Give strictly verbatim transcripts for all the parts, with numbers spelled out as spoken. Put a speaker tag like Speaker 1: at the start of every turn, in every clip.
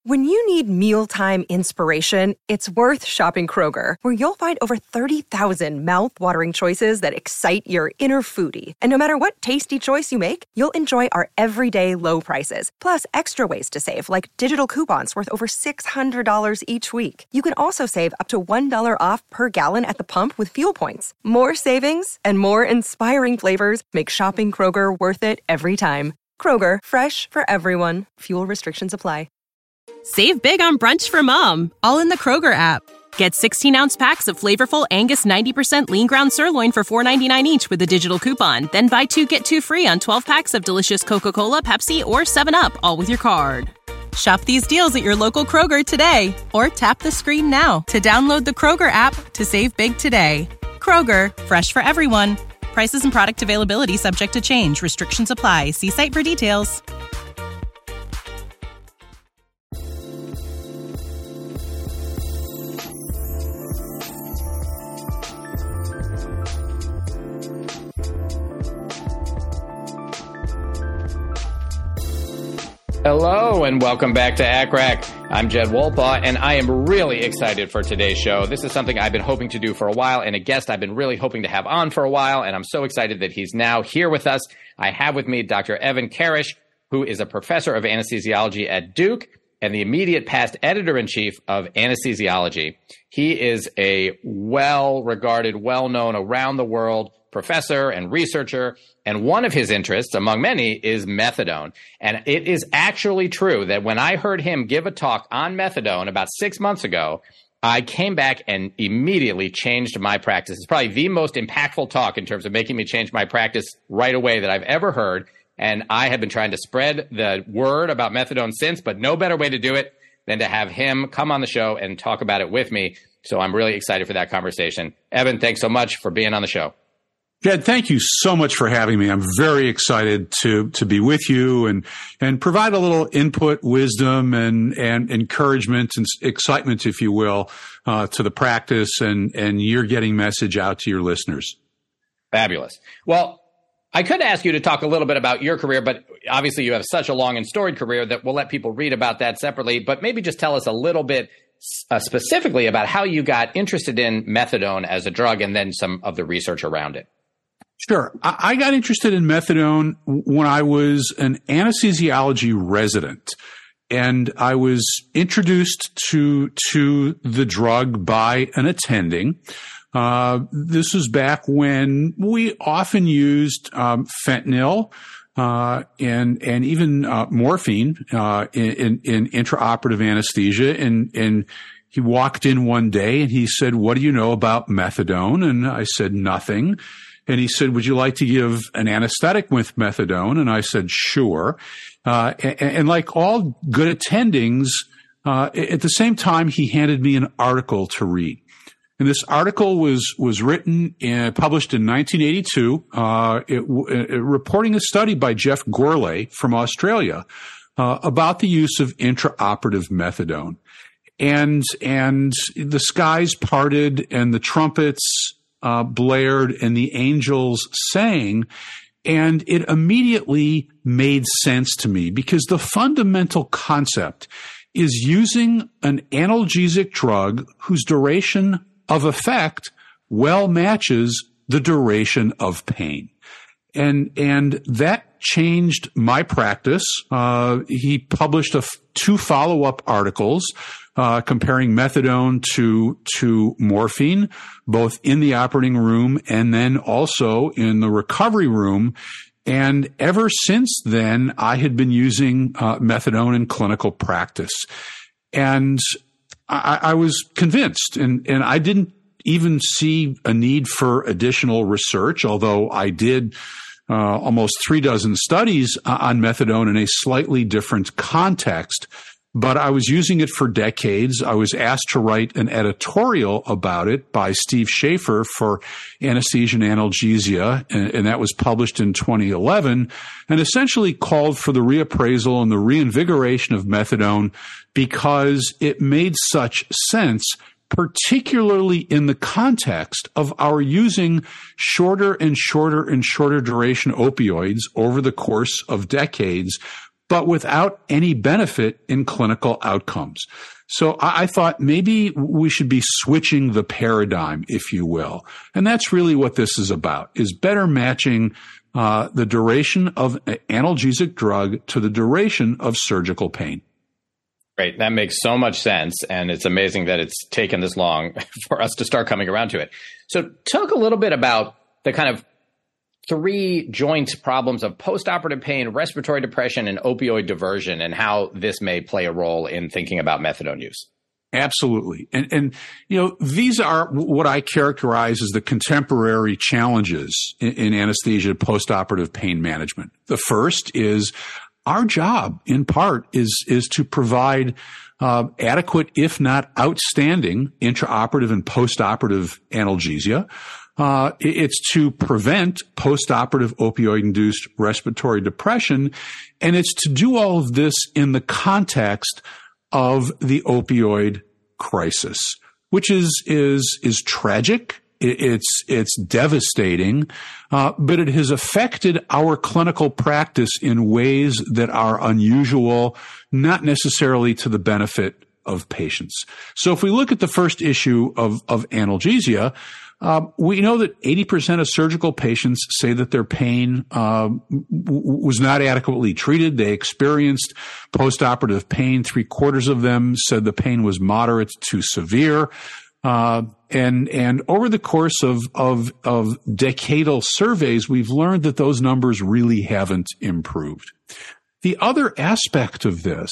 Speaker 1: When you need mealtime inspiration, it's worth shopping Kroger, where you'll find over thirty thousand mouth-watering choices that excite your inner foodie. And no matter what tasty choice you make, you'll enjoy our everyday low prices, plus extra ways to save, like digital coupons worth over six hundred dollars each week. You can also save up to one dollar off per gallon at the pump with fuel points. More savings and more inspiring flavors make shopping Kroger worth it every time. Kroger, fresh for everyone. Fuel restrictions apply.
Speaker 2: Save big on brunch for mom, all in the Kroger app. Get sixteen-ounce packs of flavorful Angus ninety percent lean ground sirloin for four ninety-nine each with a digital coupon. Then buy two, get two free on twelve packs of delicious Coca-Cola, Pepsi, or seven up, all with your card. Shop these deals at your local Kroger today, or tap the screen now to download the Kroger app to save big today. Kroger, fresh for everyone. Prices and product availability subject to change. Restrictions apply. See site for details.
Speaker 3: Hello and welcome back to A C R A C. I'm Jed Wolpaw, and I am really excited for today's show. This is something I've been hoping to do for a while, and a guest I've been really hoping to have on for a while, and I'm so excited that he's now here with us. I have with me Doctor Evan Karish, who is a professor of anesthesiology at Duke and the immediate past editor-in-chief of Anesthesiology. He is a well-regarded, well-known around the world professor and researcher, and one of his interests, among many, is methadone. And it is actually true that when I heard him give a talk on methadone about six months ago, I came back and immediately changed my practice. It's probably the most impactful talk in terms of making me change my practice right away that I've ever heard. And I have been trying to spread the word about methadone since, but no better way to do it than to have him come on the show and talk about it with me. So I'm really excited for that conversation. Evan, thanks so much for being on the show.
Speaker 4: Jed, thank you so much for having me. I'm very excited to to be with you and and provide a little input, wisdom, and and encouragement and excitement, if you will, uh, to the practice and and you're getting message out to your listeners.
Speaker 3: Fabulous. Well, I could ask you to talk a little bit about your career, but obviously you have such a long and storied career that we'll let people read about that separately. But maybe just tell us a little bit uh, specifically about how you got interested in methadone as a drug and then some of the research around it.
Speaker 4: Sure. I got interested in methadone when I was an anesthesiology resident, and I was introduced to to the drug by an attending. Uh, this was back when we often used um, fentanyl uh, and and even uh, morphine uh, in, in, in intraoperative anesthesia, and and he walked in one day and he said, "What do you know about methadone?" And I said, "Nothing." And he said, "Would you like to give an anesthetic with methadone?" And I said, "Sure." Uh, and, and like all good attendings, uh, at the same time, he handed me an article to read. And this article was, was written and published in nineteen eighty-two, uh, it, it, reporting a study by Jeff Gourlay from Australia, uh, about the use of intraoperative methadone. And, and the skies parted and the trumpets Uh, blared and the angels sang, and it immediately made sense to me because the fundamental concept is using an analgesic drug whose duration of effect well matches the duration of pain. And, and that changed my practice. Uh, he published a f- two follow-up articles Uh, comparing methadone to, to morphine, both in the operating room and then also in the recovery room. And ever since then, I had been using uh, methadone in clinical practice. And I, I was convinced, and, and I didn't even see a need for additional research, although I did uh, almost three dozen studies on methadone in a slightly different context. But I was using it for decades. I was asked to write an editorial about it by Steve Schaefer for Anesthesia and Analgesia, and, and that was published in twenty eleven, and essentially called for the reappraisal and the reinvigoration of methadone because it made such sense, particularly in the context of our using shorter and shorter and shorter duration opioids over the course of decades, but without any benefit in clinical outcomes. So I, I thought maybe we should be switching the paradigm, if you will. And that's really what this is about, is better matching uh, the duration of an analgesic drug to the duration of surgical pain.
Speaker 3: Great. That makes so much sense. And it's amazing that it's taken this long for us to start coming around to it. So talk a little bit about the kind of three joint problems of postoperative pain, respiratory depression, and opioid diversion, and how this may play a role in thinking about methadone use.
Speaker 4: Absolutely. And, and, you know, these are what I characterize as the contemporary challenges in, in anesthesia postoperative pain management. The first is our job, in part, is, is to provide uh, adequate, if not outstanding, intraoperative and postoperative analgesia. Uh, it's to prevent postoperative opioid-induced respiratory depression, and it's to do all of this in the context of the opioid crisis, which is is is tragic. It's it's devastating, uh, but it has affected our clinical practice in ways that are unusual, not necessarily to the benefit of patients. So, if we look at the first issue of of analgesia. Uh, we know that eighty percent of surgical patients say that their pain uh, w- was not adequately treated. They experienced postoperative pain. Three quarters of them said the pain was moderate to severe. Uh, and and over the course of, of of decadal surveys, we've learned that those numbers really haven't improved. The other aspect of this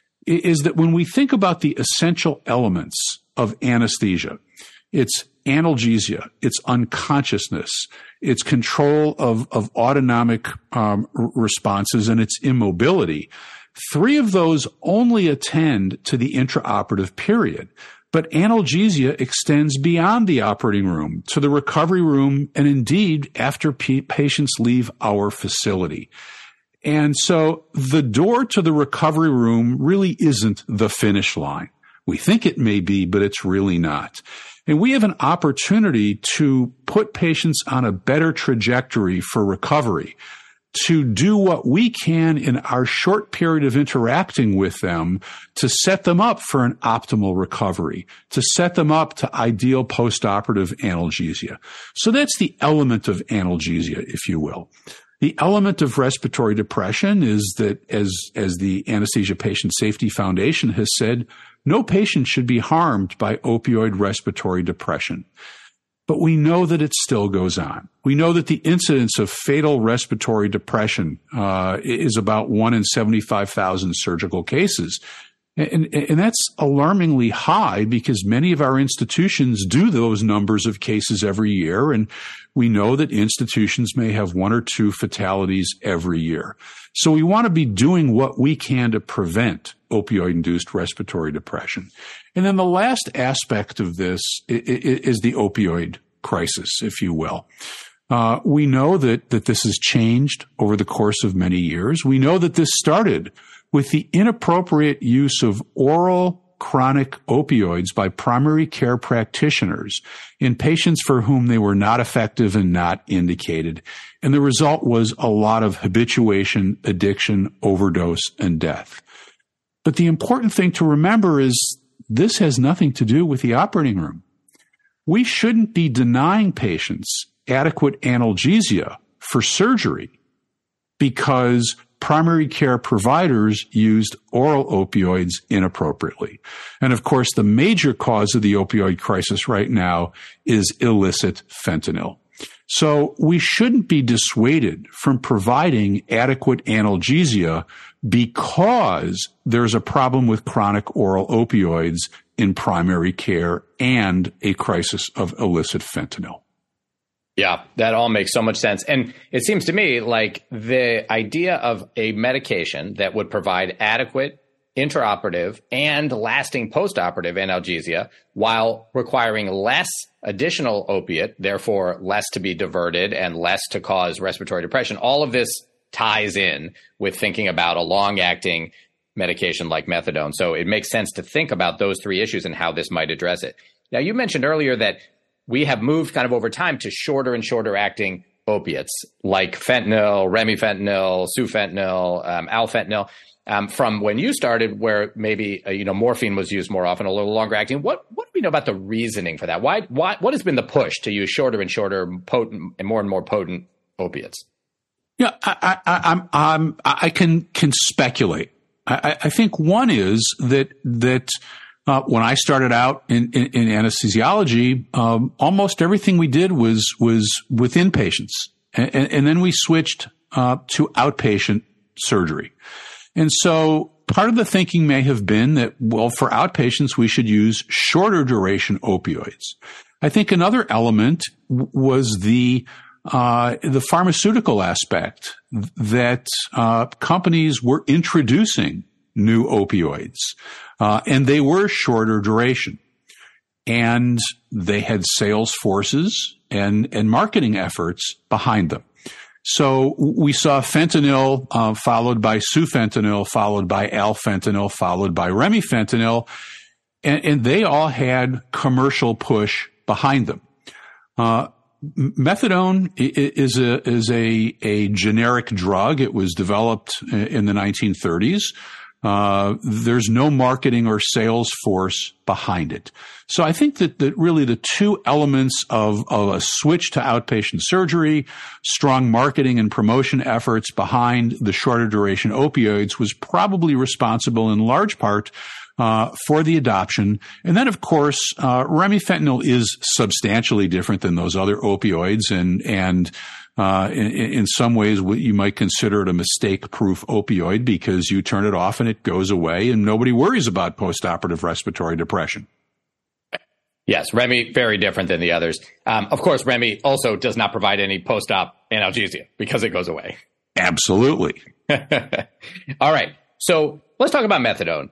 Speaker 4: is that when we think about the essential elements of anesthesia, it's analgesia, it's unconsciousness, it's control of, of autonomic um, r- responses, and it's immobility. Three of those only attend to the intraoperative period, but analgesia extends beyond the operating room to the recovery room and indeed after p- patients leave our facility. And so the door to the recovery room really isn't the finish line. We think it may be, but it's really not. And we have an opportunity to put patients on a better trajectory for recovery, to do what we can in our short period of interacting with them to set them up for an optimal recovery, to set them up to ideal postoperative analgesia. So that's the element of analgesia, if you will. The element of respiratory depression is that, as, as the Anesthesia Patient Safety Foundation has said, no patient should be harmed by opioid respiratory depression. But we know that it still goes on. We know that the incidence of fatal respiratory depression uh, is about one in seventy-five thousand surgical cases. And, and that's alarmingly high because many of our institutions do those numbers of cases every year. And we know that institutions may have one or two fatalities every year. So we want to be doing what we can to prevent opioid-induced respiratory depression. And then the last aspect of this is the opioid crisis, if you will. Uh, we know that, that this has changed over the course of many years. We know that this started with the inappropriate use of oral chronic opioids by primary care practitioners in patients for whom they were not effective and not indicated. And the result was a lot of habituation, addiction, overdose, and death. But the important thing to remember is this has nothing to do with the operating room. We shouldn't be denying patients adequate analgesia for surgery because primary care providers used oral opioids inappropriately. And of course, the major cause of the opioid crisis right now is illicit fentanyl. So we shouldn't be dissuaded from providing adequate analgesia because there's a problem with chronic oral opioids in primary care and a crisis of illicit fentanyl.
Speaker 3: Yeah, that all makes so much sense. And it seems to me like the idea of a medication that would provide adequate intraoperative and lasting postoperative analgesia while requiring less additional opiate, therefore less to be diverted and less to cause respiratory depression. All of this ties in with thinking about a long-acting medication like methadone. So it makes sense to think about those three issues and how this might address it. Now, you mentioned earlier that we have moved kind of over time to shorter and shorter acting opiates like fentanyl, remifentanil, sufentanil, um, alfentanil, um, from when you started, where maybe uh, you know morphine was used more often, a little longer acting. What what do we know about the reasoning for that? Why why what has been the push to use shorter and shorter, potent and more and more potent opiates?
Speaker 4: Yeah, I, I, I'm, I'm, I can can speculate. I, I think one is that that uh, when I started out in, in, in anesthesiology, um, almost everything we did was was with inpatients, and, and then we switched uh, to outpatient surgery. And so part of the thinking may have been that, well, for outpatients, we should use shorter duration opioids. I think another element w- was the Uh, the pharmaceutical aspect that uh, companies were introducing new opioids, uh, and they were shorter duration, and they had sales forces and and marketing efforts behind them. So we saw fentanyl uh, followed by sufentanil, followed by alfentanil, followed by remifentanil, and, and they all had commercial push behind them. Uh, Methadone is a is a a generic drug. It was developed in the nineteen thirties. Uh, there's no marketing or sales force behind it. So I think that, that really the two elements of, of a switch to outpatient surgery, strong marketing and promotion efforts behind the shorter duration opioids was probably responsible in large part Uh, for the adoption. And then, of course, uh, remifentanil is substantially different than those other opioids. And, and, uh, in, in some ways, you might consider it a mistake-proof opioid because you turn it off and it goes away and nobody worries about postoperative respiratory depression.
Speaker 3: Yes, Remi, very different than the others. Um, of course, Remi also does not provide any post-op analgesia because it goes away.
Speaker 4: Absolutely.
Speaker 3: All right. So let's talk about methadone.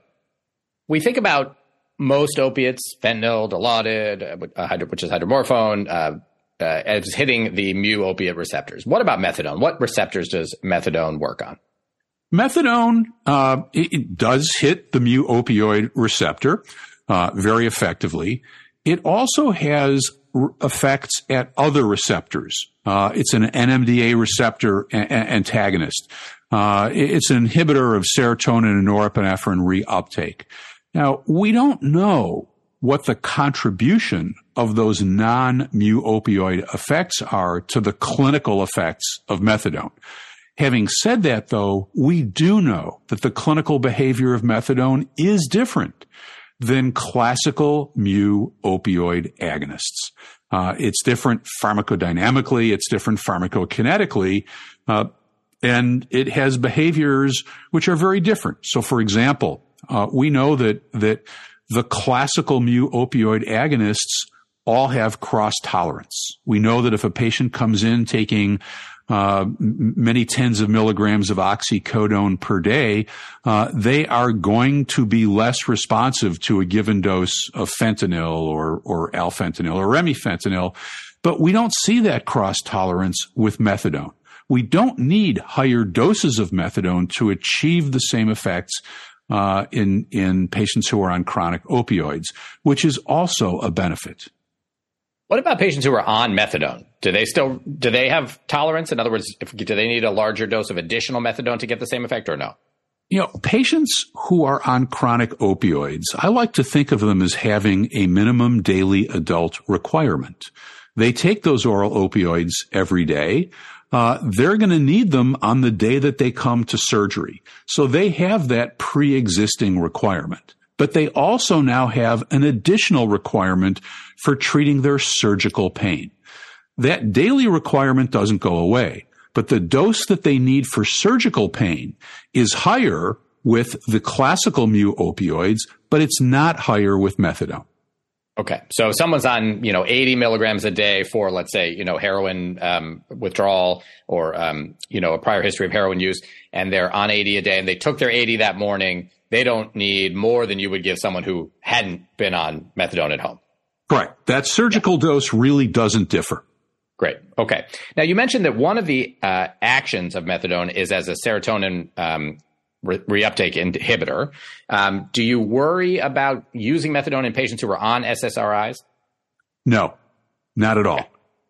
Speaker 3: We think about most opiates, fentanyl, Dilaudid, uh, which is hydromorphone, uh, uh, as hitting the mu opiate receptors. What about methadone? What receptors does methadone work on?
Speaker 4: Methadone uh, it, it does hit the mu opioid receptor uh, very effectively. It also has r- effects at other receptors. Uh, it's an N M D A receptor a- a- antagonist. Uh, it's an inhibitor of serotonin and norepinephrine reuptake. Now, we don't know what the contribution of those non-mu opioid effects are to the clinical effects of methadone. Having said that, though, we do know that the clinical behavior of methadone is different than classical mu opioid agonists. Uh, it's different pharmacodynamically, it's different pharmacokinetically, uh, and it has behaviors which are very different. So, for example, Uh, we know that, that the classical mu opioid agonists all have cross tolerance. We know that if a patient comes in taking uh, many tens of milligrams of oxycodone per day, uh, they are going to be less responsive to a given dose of fentanyl or, or alfentanil or remifentanil. But we don't see that cross tolerance with methadone. We don't need higher doses of methadone to achieve the same effects Uh, in, in patients who are on chronic opioids, which is also a benefit.
Speaker 3: What about patients who are on methadone? Do they still, do they have tolerance? In other words, if, do they need a larger dose of additional methadone to get the same effect or no?
Speaker 4: You know, patients who are on chronic opioids, I like to think of them as having a minimum daily adult requirement. They take those oral opioids every day. Uh, they're going to need them on the day that they come to surgery. So they have that pre-existing requirement. But they also now have an additional requirement for treating their surgical pain. That daily requirement doesn't go away, but the dose that they need for surgical pain is higher with the classical mu opioids, but it's not higher with methadone.
Speaker 3: Okay. So if someone's on, you know, eighty milligrams a day for, let's say, you know, heroin um, withdrawal or, um, you know, a prior history of heroin use, and they're on eighty a day and they took their eighty that morning, they don't need more than you would give someone who hadn't been on methadone at home.
Speaker 4: Correct. That surgical yeah. dose really doesn't differ.
Speaker 3: Great. Okay. Now, you mentioned that one of the uh, actions of methadone is as a serotonin um Re- reuptake inhibitor. Um, do you worry about using methadone in patients who are on S S R Is?
Speaker 4: No, not at all.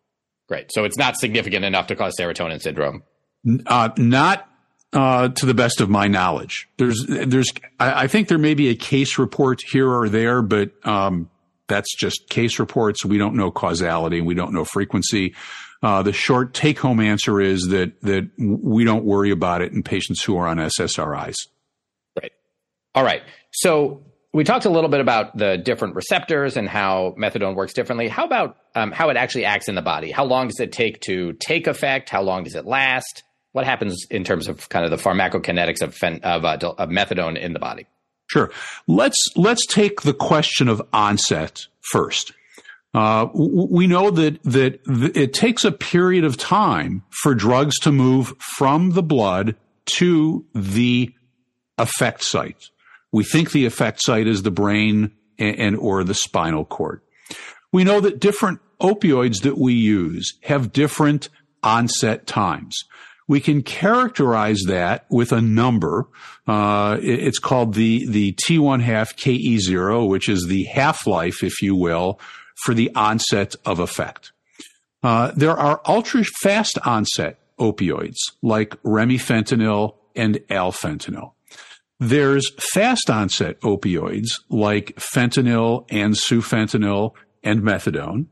Speaker 3: Great. So it's not significant enough to cause serotonin syndrome.
Speaker 4: Uh, not uh, to the best of my knowledge. There's, there's, I, I think there may be a case report here or there, but um, that's just case reports. We don't know causality. We don't know frequency. Uh, the short take-home answer is that that we don't worry about it in patients who are on S S R Is.
Speaker 3: Right. All right. So we talked a little bit about the different receptors and how methadone works differently. How about um, how it actually acts in the body? How long does it take to take effect? How long does it last? What happens in terms of kind of the pharmacokinetics of fen- of, uh, of methadone in the body?
Speaker 4: Sure. Let's let's take the question of onset first. Uh, we know that, that it takes a period of time for drugs to move from the blood to the effect site. We think the effect site is the brain and, and or the spinal cord. We know that different opioids that we use have different onset times. We can characterize that with a number. Uh, it's called the, the T one half K E zero, which is the half-life, if you will, for the onset of effect. Uh, there are ultra-fast onset opioids like remifentanil and alfentanil. There's fast onset opioids like fentanyl and sufentanil and methadone.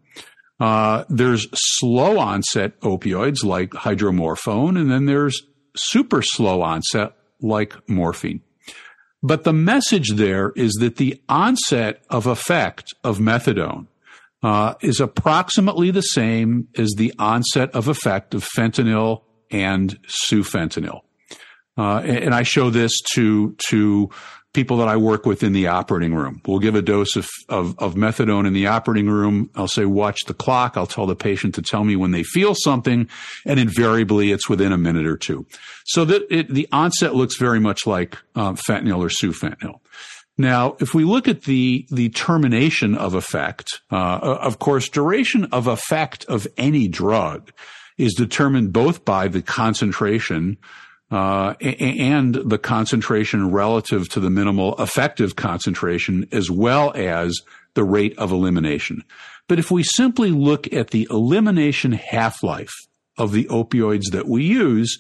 Speaker 4: Uh, there's slow onset opioids like hydromorphone, and then there's super slow onset like morphine. But the message there is that the onset of effect of methadone Uh, is approximately the same as the onset of effect of fentanyl and sufentanil. Uh, and, and I show this to, to people that I work with in the operating room. We'll give a dose of, of, of methadone in the operating room. I'll say, watch the clock. I'll tell the patient to tell me when they feel something, and invariably it's within a minute or two. So that it, the onset looks very much like um, fentanyl or sufentanil. Now, if we look at the, the termination of effect, uh, of course, duration of effect of any drug is determined both by the concentration, uh, and the concentration relative to the minimal effective concentration, as well as the rate of elimination. But if we simply look at the elimination half-life of the opioids that we use,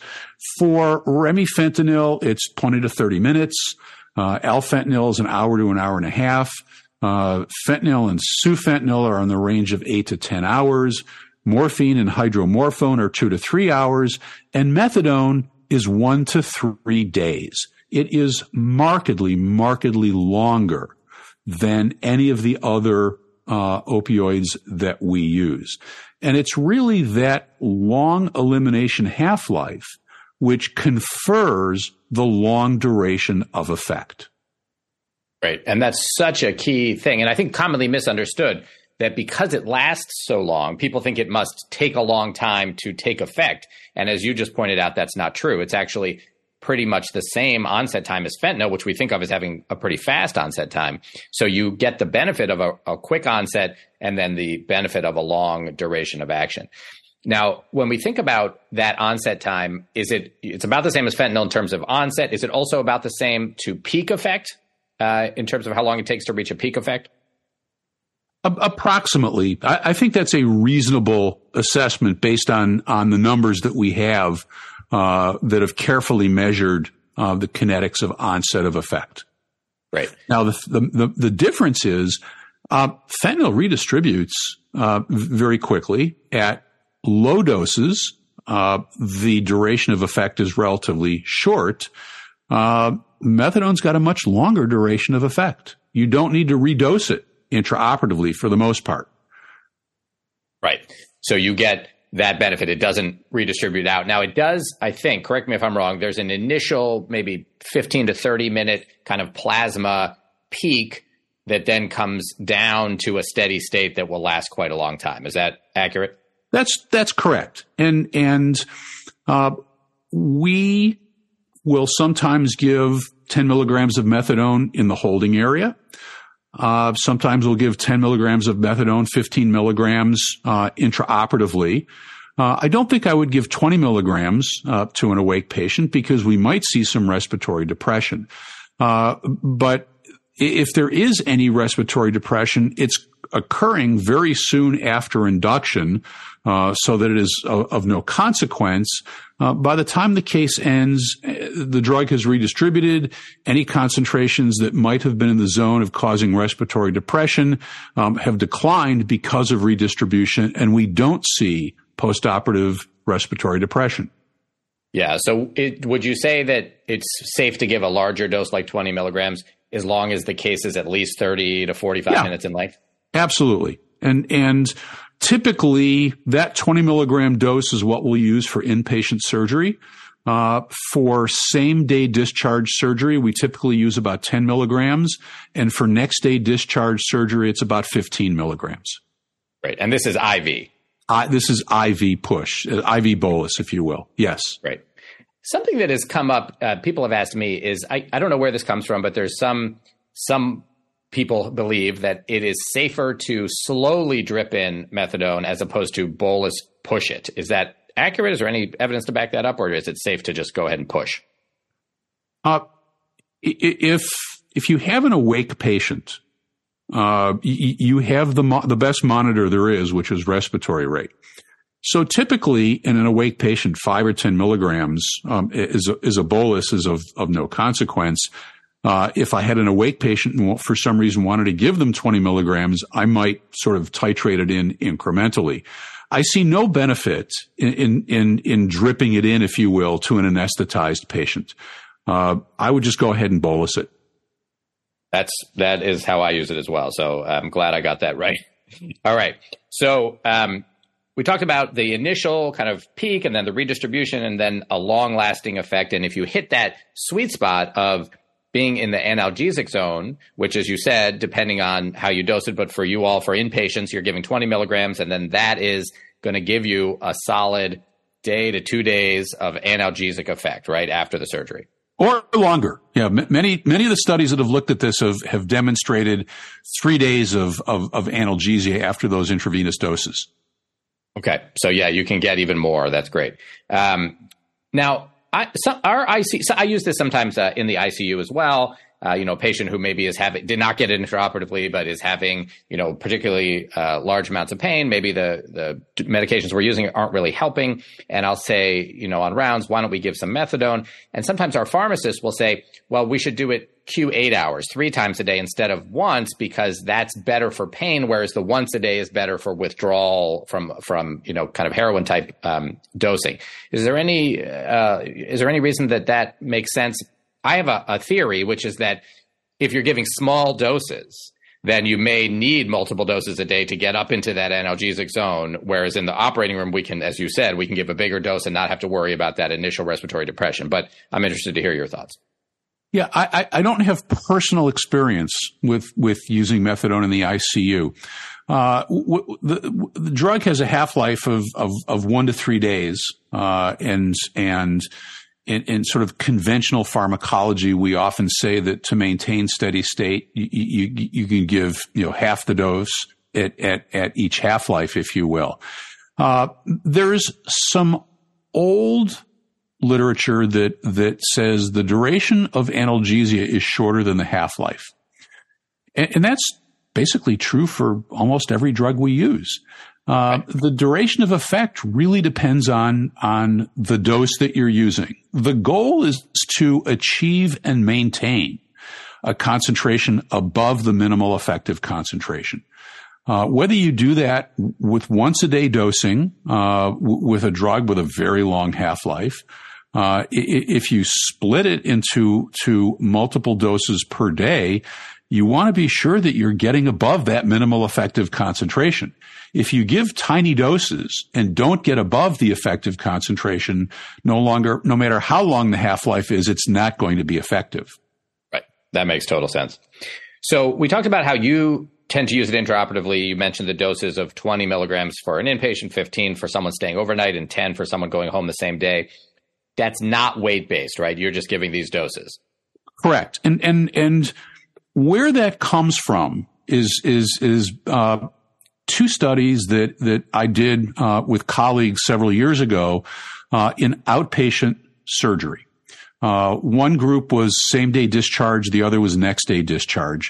Speaker 4: for remifentanil, it's twenty to thirty minutes. Uh, alfentanil is an hour to an hour and a half. Uh, fentanyl and sufentanil are in the range of eight to ten hours. Morphine and hydromorphone are two to three hours. And methadone is one to three days. It is markedly, markedly longer than any of the other uh, opioids that we use. And it's really that long elimination half-life which confers the long duration of effect.
Speaker 3: Right. And that's such a key thing. And I think commonly misunderstood that because it lasts so long, people think it must take a long time to take effect. And as you just pointed out, that's not true. It's actually pretty much the same onset time as fentanyl, which we think of as having a pretty fast onset time. So you get the benefit of a, a quick onset and then the benefit of a long duration of action. Now, when we think about that onset time, is it, it's about the same as fentanyl in terms of onset. Is it also about the same to peak effect uh, in terms of how long it takes to reach a peak effect?
Speaker 4: Approximately. I, I think that's a reasonable assessment based on, on the numbers that we have uh, that have carefully measured uh, the kinetics of onset of effect.
Speaker 3: Right.
Speaker 4: Now, the, the, the, the difference is uh, fentanyl redistributes uh, very quickly at low doses. Uh, the duration of effect is relatively short. Uh, methadone's got a much longer duration of effect. You don't need to redose it intraoperatively for the most part.
Speaker 3: Right. So you get that benefit. It doesn't redistribute out. Now it does, I think, correct me if I'm wrong, there's an initial maybe fifteen to thirty minute kind of plasma peak that then comes down to a steady state that will last quite a long time. Is that accurate?
Speaker 4: That's, that's correct. And, and, uh, we will sometimes give ten milligrams of methadone in the holding area. Uh, sometimes we'll give ten milligrams of methadone, fifteen milligrams, uh, intraoperatively. Uh, I don't think I would give twenty milligrams, uh, to an awake patient because we might see some respiratory depression. Uh, but if there is any respiratory depression, it's occurring very soon after induction, uh, so that it is of, of no consequence. Uh, by the time the case ends, the drug has redistributed. Any concentrations that might have been in the zone of causing respiratory depression um, have declined because of redistribution, and we don't see postoperative respiratory depression.
Speaker 3: Yeah. So it, would you say that it's safe to give a larger dose like twenty milligrams as long as the case is at least thirty to forty-five yeah, minutes in length?
Speaker 4: Absolutely. And, and typically that twenty milligram dose is what we'll use for inpatient surgery. Uh, for same day discharge surgery, we typically use about ten milligrams. And for next day discharge surgery, it's about fifteen milligrams.
Speaker 3: Right. And this is I V.
Speaker 4: Uh, this is I V push, uh, I V bolus, if you will. Yes.
Speaker 3: Right. Something that has come up, uh, people have asked me is, I, I don't know where this comes from, but there's some, some people believe that it is safer to slowly drip in methadone as opposed to bolus push it. Is that accurate? Is there any evidence to back that up, or is it safe to just go ahead and push?
Speaker 4: Uh, if, if you have an awake patient, Uh, y- you have the mo- the best monitor there is, which is respiratory rate. So typically, in an awake patient, five or ten milligrams um, is a, is a bolus is of of no consequence. Uh, if I had an awake patient and for some reason wanted to give them twenty milligrams, I might sort of titrate it in incrementally. I see no benefit in in in, in dripping it in, if you will, to an anesthetized patient. Uh, I would just go ahead and bolus it.
Speaker 3: That's, that is how I use it as well. So I'm glad I got that right. All right. So, um, we talked about the initial kind of peak and then the redistribution and then a long lasting effect. And if you hit that sweet spot of being in the analgesic zone, which, as you said, depending on how you dose it, but for you all, for inpatients, you're giving twenty milligrams, and then that is going to give you a solid day to two days of analgesic effect right after the surgery.
Speaker 4: Or longer. Yeah. M- many, many of the studies that have looked at this have, have demonstrated three days of, of, of analgesia after those intravenous doses.
Speaker 3: Okay. So yeah, you can get even more. That's great. Um, now I, so our I C, so I use this sometimes uh, in the I C U as well. Uh, you know, a patient who maybe is having, did not get it intraoperatively, but is having, you know, particularly uh, large amounts of pain. Maybe the, the medications we're using aren't really helping. And I'll say, you know, on rounds, why don't we give some methadone? And sometimes our pharmacist will say, well, we should do it Q eight hours, three times a day instead of once, because that's better for pain. Whereas the once a day is better for withdrawal from, from, you know, kind of heroin type um, dosing. Is there any, uh, is there any reason that that makes sense? I have a, a theory, which is that if you're giving small doses, then you may need multiple doses a day to get up into that analgesic zone. Whereas in the operating room, we can, as you said, we can give a bigger dose and not have to worry about that initial respiratory depression. But I'm interested to hear your thoughts.
Speaker 4: Yeah, I, I don't have personal experience with, with using methadone in the I C U. Uh, w- the, the drug has a half-life of, of, of one to three days, uh, and, and, In, in sort of conventional pharmacology, we often say that to maintain steady state, you, you, you can give, you know, half the dose at, at, at each half-life, if you will. Uh, there's some old literature that, that says the duration of analgesia is shorter than the half-life. And, and that's basically true for almost every drug we use. Uh, the duration of effect really depends on, on the dose that you're using. The goal is to achieve and maintain a concentration above the minimal effective concentration. Uh, whether you do that with once a day dosing, uh, w- with a drug with a very long half-life, uh, if you split it into, to multiple doses per day, you want to be sure that you're getting above that minimal effective concentration. If you give tiny doses and don't get above the effective concentration, no longer, no matter how long the half-life is, it's not going to be effective.
Speaker 3: Right. That makes total sense. So we talked about how you tend to use it intraoperatively. You mentioned the doses of twenty milligrams for an inpatient, fifteen for someone staying overnight, and ten for someone going home the same day. That's not weight-based, right? You're just giving these doses.
Speaker 4: Correct. And, and, and where that comes from is, is, is, uh, two studies that, that I did, uh, with colleagues several years ago, uh, in outpatient surgery. Uh, one group was same day discharge. The other was next day discharge.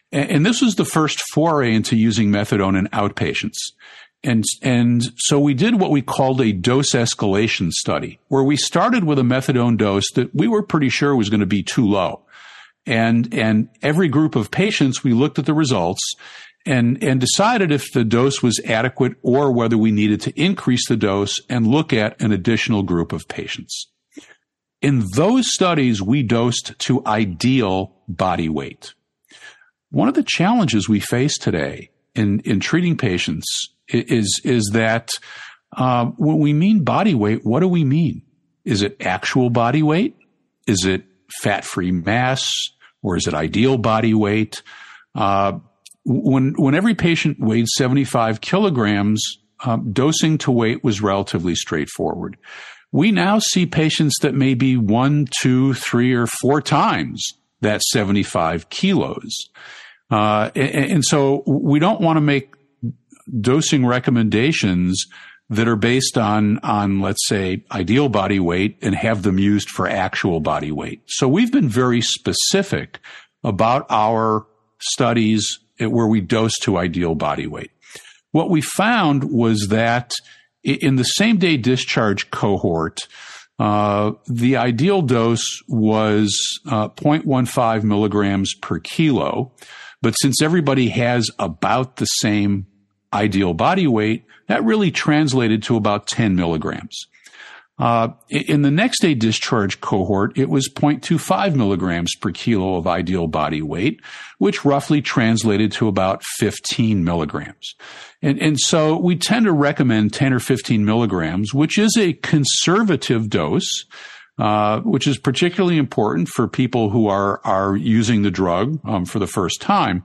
Speaker 4: And, and this was the first foray into using methadone in outpatients. And, and so we did what we called a dose escalation study, where we started with a methadone dose that we were pretty sure was going to be too low. And, and every group of patients, we looked at the results and, and decided if the dose was adequate or whether we needed to increase the dose and look at an additional group of patients. In those studies, we dosed to ideal body weight. One of the challenges we face today in, in treating patients is, is that, uh, when we mean body weight, what do we mean? Is it actual body weight? Is it fat-free mass? Or is it ideal body weight? Uh, when, when every patient weighed seventy-five kilograms, um, dosing to weight was relatively straightforward. We now see patients that may be one, two, three, or four times that seventy-five kilos. Uh, and, and so we don't want to make dosing recommendations that are based on, on, let's say, ideal body weight and have them used for actual body weight. So we've been very specific about our studies where we dose to ideal body weight. What we found was that in the same day discharge cohort, uh, the ideal dose was uh, zero point one five milligrams per kilo. But since everybody has about the same ideal body weight, that really translated to about ten milligrams. Uh, in the next day discharge cohort, it was zero point two five milligrams per kilo of ideal body weight, which roughly translated to about fifteen milligrams. And, and so we tend to recommend ten or fifteen milligrams, which is a conservative dose, uh, which is particularly important for people who are, are using the drug, um, for the first time.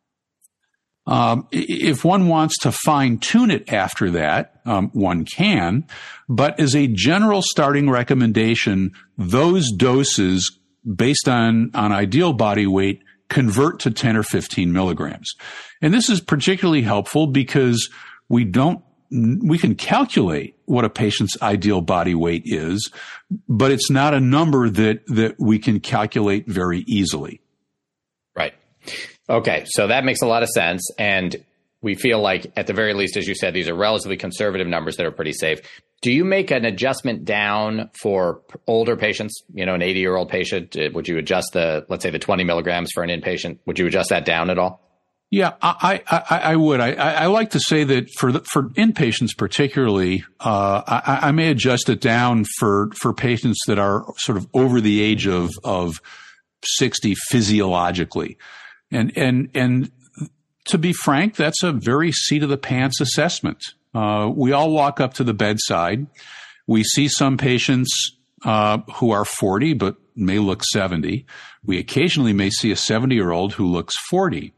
Speaker 4: Um, if one wants to fine tune it after that, um, one can, but as a general starting recommendation, those doses based on, on ideal body weight convert to ten or fifteen milligrams. And this is particularly helpful because we don't, we can calculate what a patient's ideal body weight is, but it's not a number that, that we can calculate very easily.
Speaker 3: Right. Okay, so that makes a lot of sense. And we feel like, at the very least, as you said, these are relatively conservative numbers that are pretty safe. Do you make an adjustment down for older patients? You know, an eighty-year-old patient, would you adjust the, let's say, the twenty milligrams for an inpatient? Would you adjust that down at all?
Speaker 4: Yeah, I, I, I would. I, I like to say that for the, for inpatients particularly, uh, I, I may adjust it down for, for patients that are sort of over the age of, of sixty physiologically. And, and, and to be frank, that's a very seat of the pants assessment. Uh, we all walk up to the bedside. We see some patients, uh, who are forty, but may look seventy. We occasionally may see a seventy year old who looks forty.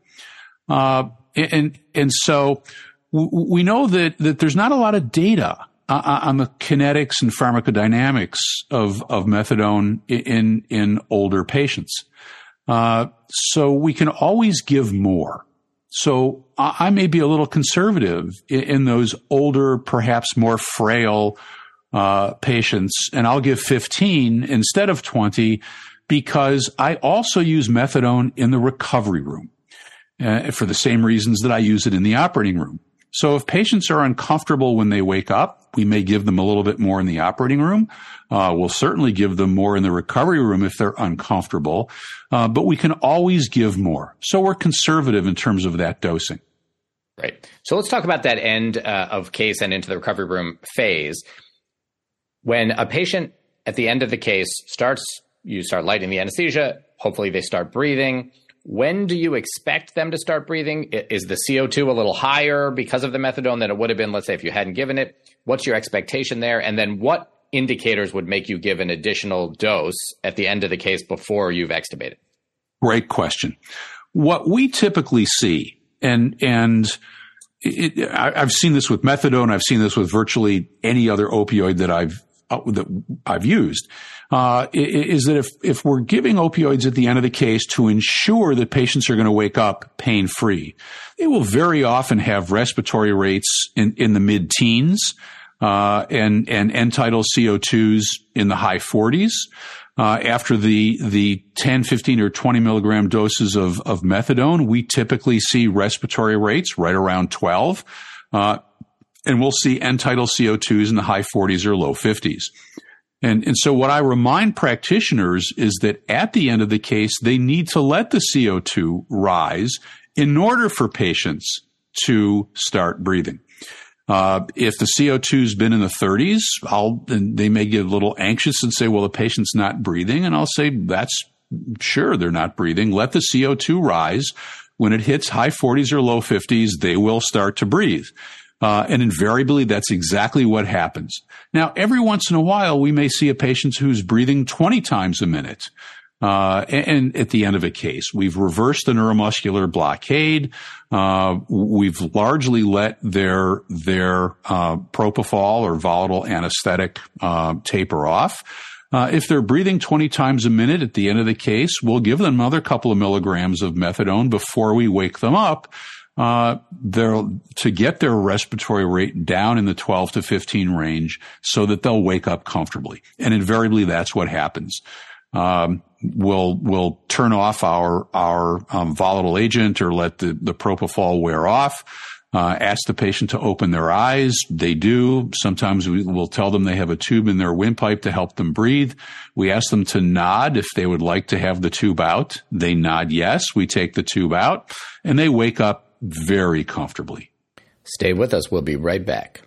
Speaker 4: Uh, and, and so we know that, that there's not a lot of data on the kinetics and pharmacodynamics of, of methadone in, in older patients. Uh, so we can always give more. So I, I may be a little conservative in, in those older, perhaps more frail, uh, patients, and I'll give fifteen instead of twenty because I also use methadone in the recovery room, uh, for the same reasons that I use it in the operating room. So if patients are uncomfortable when they wake up, we may give them a little bit more in the operating room. Uh, we'll certainly give them more in the recovery room if they're uncomfortable. Uh, but we can always give more. So we're conservative in terms of that dosing.
Speaker 3: Right. So let's talk about that end uh, of case and into the recovery room phase. When a patient at the end of the case starts, you start lighting the anesthesia, hopefully they start breathing. When do you expect them to start breathing? Is the C O two a little higher because of the methadone than it would have been, let's say, if you hadn't given it? What's your expectation there? And then what indicators would make you give an additional dose at the end of the case before you've extubated?
Speaker 4: Great question. What we typically see, and and it, I've seen this with methadone, I've seen this with virtually any other opioid that I've that I've used, uh, is that if, if we're giving opioids at the end of the case to ensure that patients are going to wake up pain-free, they will very often have respiratory rates in, in the mid-teens, uh, and, and end-tidal C O twos in the high forties. Uh, after the, the ten, fifteen, or twenty milligram doses of, of methadone, we typically see respiratory rates right around twelve. Uh, and we'll see end-tidal C O twos in the high forties or low fifties. And, and so what I remind practitioners is that at the end of the case, they need to let the C O two rise in order for patients to start breathing. Uh, if the C O two's been in the thirties, I'll, and they may get a little anxious and say, well, the patient's not breathing. And I'll say, that's sure, they're not breathing. Let the C O two rise. When it hits high forties or low fifties, they will start to breathe. Uh, and invariably, that's exactly what happens. Now, every once in a while, we may see a patient who's breathing twenty times a minute. Uh, and, and at the end of a case, we've reversed the neuromuscular blockade. Uh, we've largely let their, their, uh, propofol or volatile anesthetic, uh, taper off. Uh, if they're breathing twenty times a minute at the end of the case, we'll give them another couple of milligrams of methadone before we wake them up. Uh, they'll, to get their respiratory rate down in the twelve to fifteen range so that they'll wake up comfortably. And invariably, that's what happens. Um, we'll, we'll turn off our, our, um, volatile agent or let the, the propofol wear off. Uh, ask the patient to open their eyes. They do. Sometimes we will tell them they have a tube in their windpipe to help them breathe. We ask them to nod if they would like to have the tube out. They nod yes. We take the tube out and they wake up very comfortably.
Speaker 3: Stay with us. We'll be right back.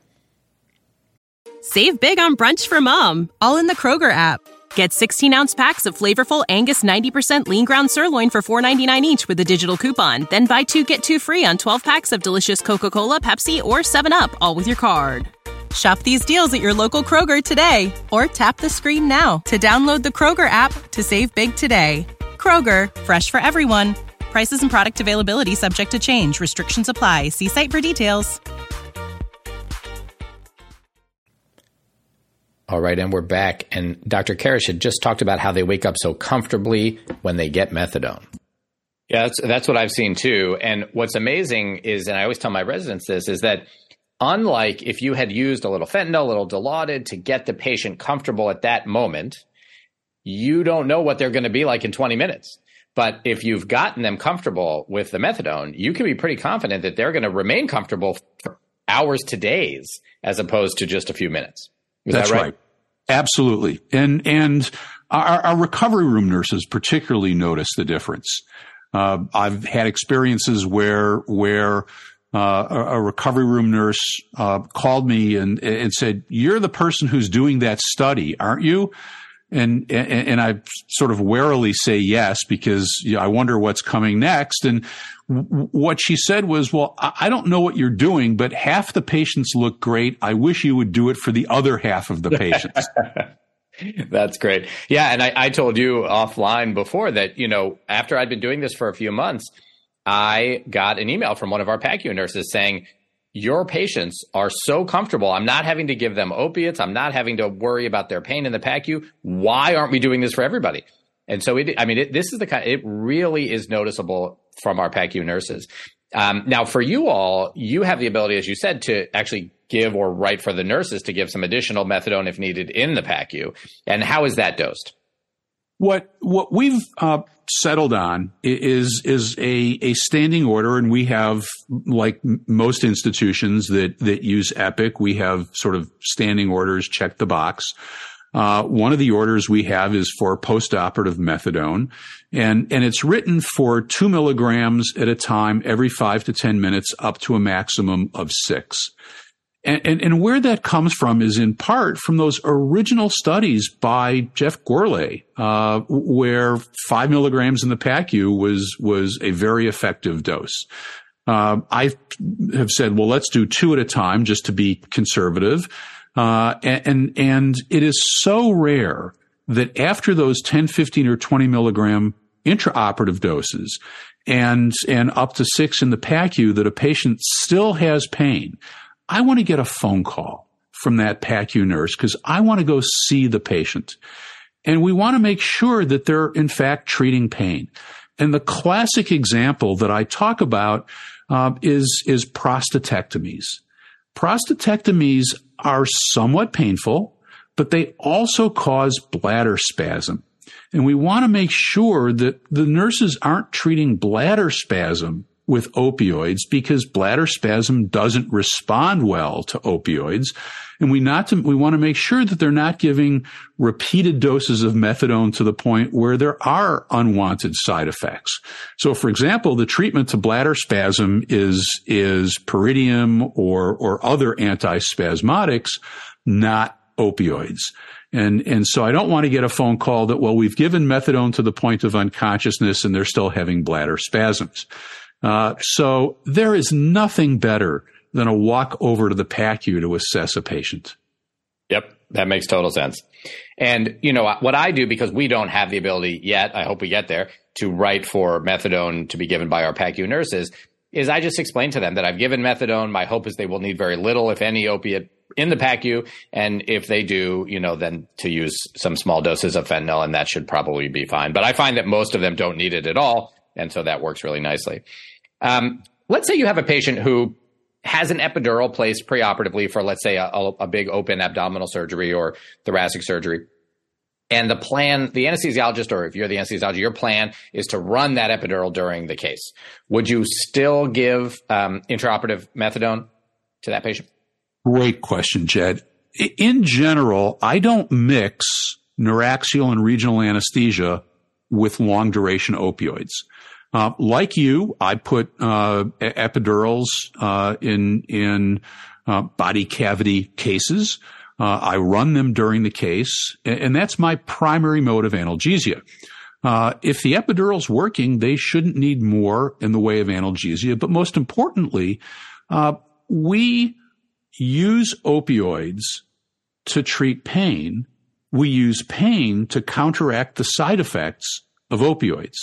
Speaker 2: Save big on brunch for mom, all in the Kroger app. Get sixteen ounce packs of flavorful Angus ninety percent lean ground sirloin for four ninety-nine each with a digital coupon. Then buy two, get two free on twelve packs of delicious Coca-Cola, Pepsi, or seven up, all with your card. Shop these deals at your local Kroger today, or tap the screen now to download the Kroger app to save big today. Kroger, fresh for everyone. Prices and product availability subject to change. Restrictions apply. See site for details.
Speaker 3: All right, and we're back. And Doctor Karish had just talked about how they wake up so comfortably when they get methadone. Yeah, that's, that's what I've seen too. And what's amazing is, and I always tell my residents this, is that unlike if you had used a little fentanyl, a little Dilaudid to get the patient comfortable at that moment, you don't know what they're going to be like in twenty minutes. But if you've gotten them comfortable with the methadone, you can be pretty confident that they're going to remain comfortable for hours to days as opposed to just a few minutes. Is
Speaker 4: That's
Speaker 3: that right?
Speaker 4: right. Absolutely. And, and our, our recovery room nurses particularly notice the difference. Uh, I've had experiences where, where, uh, a, a recovery room nurse, uh, called me and, and said, "You're the person who's doing that study, aren't you?" And, and, and I sort of warily say yes, because you know, I wonder what's coming next. And w- what she said was, "Well, I don't know what you're doing, but half the patients look great. I wish you would do it for the other half of the patients."
Speaker 3: That's great. Yeah. And I, I told you offline before that, you know, after I'd been doing this for a few months, I got an email from one of our P A C U nurses saying, "Your patients are so comfortable. I'm not having to give them opiates. I'm not having to worry about their pain in the P A C U. Why aren't we doing this for everybody?" And so, it, I mean, it, this is the kind, it really is noticeable from our P A C U nurses. Um, now, for you all, you have the ability, as you said, to actually give or write for the nurses to give some additional methadone if needed in the P A C U. And how is that dosed?
Speaker 4: What what we've uh, settled on is is a a standing order, and we have, like most institutions that that use Epic, we have sort of standing orders, check the box. Uh, one of the orders we have is for postoperative methadone, and and it's written for two milligrams at a time every five to ten minutes, up to a maximum of six. And, and, and where that comes from is in part from those original studies by Jeff Gourlay, uh, where five milligrams in the P A C U was, was a very effective dose. Uh, I have said, well, let's do two at a time just to be conservative. Uh, and, and it is so rare that after those ten, fifteen, or twenty milligram intraoperative doses and, and up to six in the P A C U that a patient still has pain. I want to get a phone call from that P A C U nurse because I want to go see the patient. And we want to make sure that they're, in fact, treating pain. And the classic example that I talk about uh, is, is prostatectomies. Prostatectomies are somewhat painful, but they also cause bladder spasm. And we want to make sure that the nurses aren't treating bladder spasm with opioids because bladder spasm doesn't respond well to opioids. And we not to, we want to make sure that they're not giving repeated doses of methadone to the point where there are unwanted side effects. So, for example, the treatment to bladder spasm is, is pyridium or, or other antispasmodics, not opioids. And, and so I don't want to get a phone call that, well, we've given methadone to the point of unconsciousness and they're still having bladder spasms. Uh, so there is nothing better than a walk over to the P A C U to assess a patient.
Speaker 3: Yep, that makes total sense. And, you know, what I do, because we don't have the ability yet, I hope we get there, to write for methadone to be given by our P A C U nurses, is I just explain to them that I've given methadone. My hope is they will need very little, if any, opiate in the P A C U. And if they do, you know, then to use some small doses of fentanyl, and that should probably be fine. But I find that most of them don't need it at all. And so that works really nicely. Um, let's say you have a patient who has an epidural placed preoperatively for, let's say, a, a big open abdominal surgery or thoracic surgery. And the plan, the anesthesiologist, or if you're the anesthesiologist, your plan is to run that epidural during the case. Would you still give um, intraoperative methadone to that patient?
Speaker 4: Great question, Jed. In general, I don't mix neuraxial and regional anesthesia with long duration opioids. Uh, like you, I put uh, epidurals uh, in in uh, body cavity cases. Uh, I run them during the case, and that's my primary mode of analgesia. Uh, if the epidural's working, they shouldn't need more in the way of analgesia. But most importantly, uh, we use opioids to treat pain. We use pain to counteract the side effects of opioids.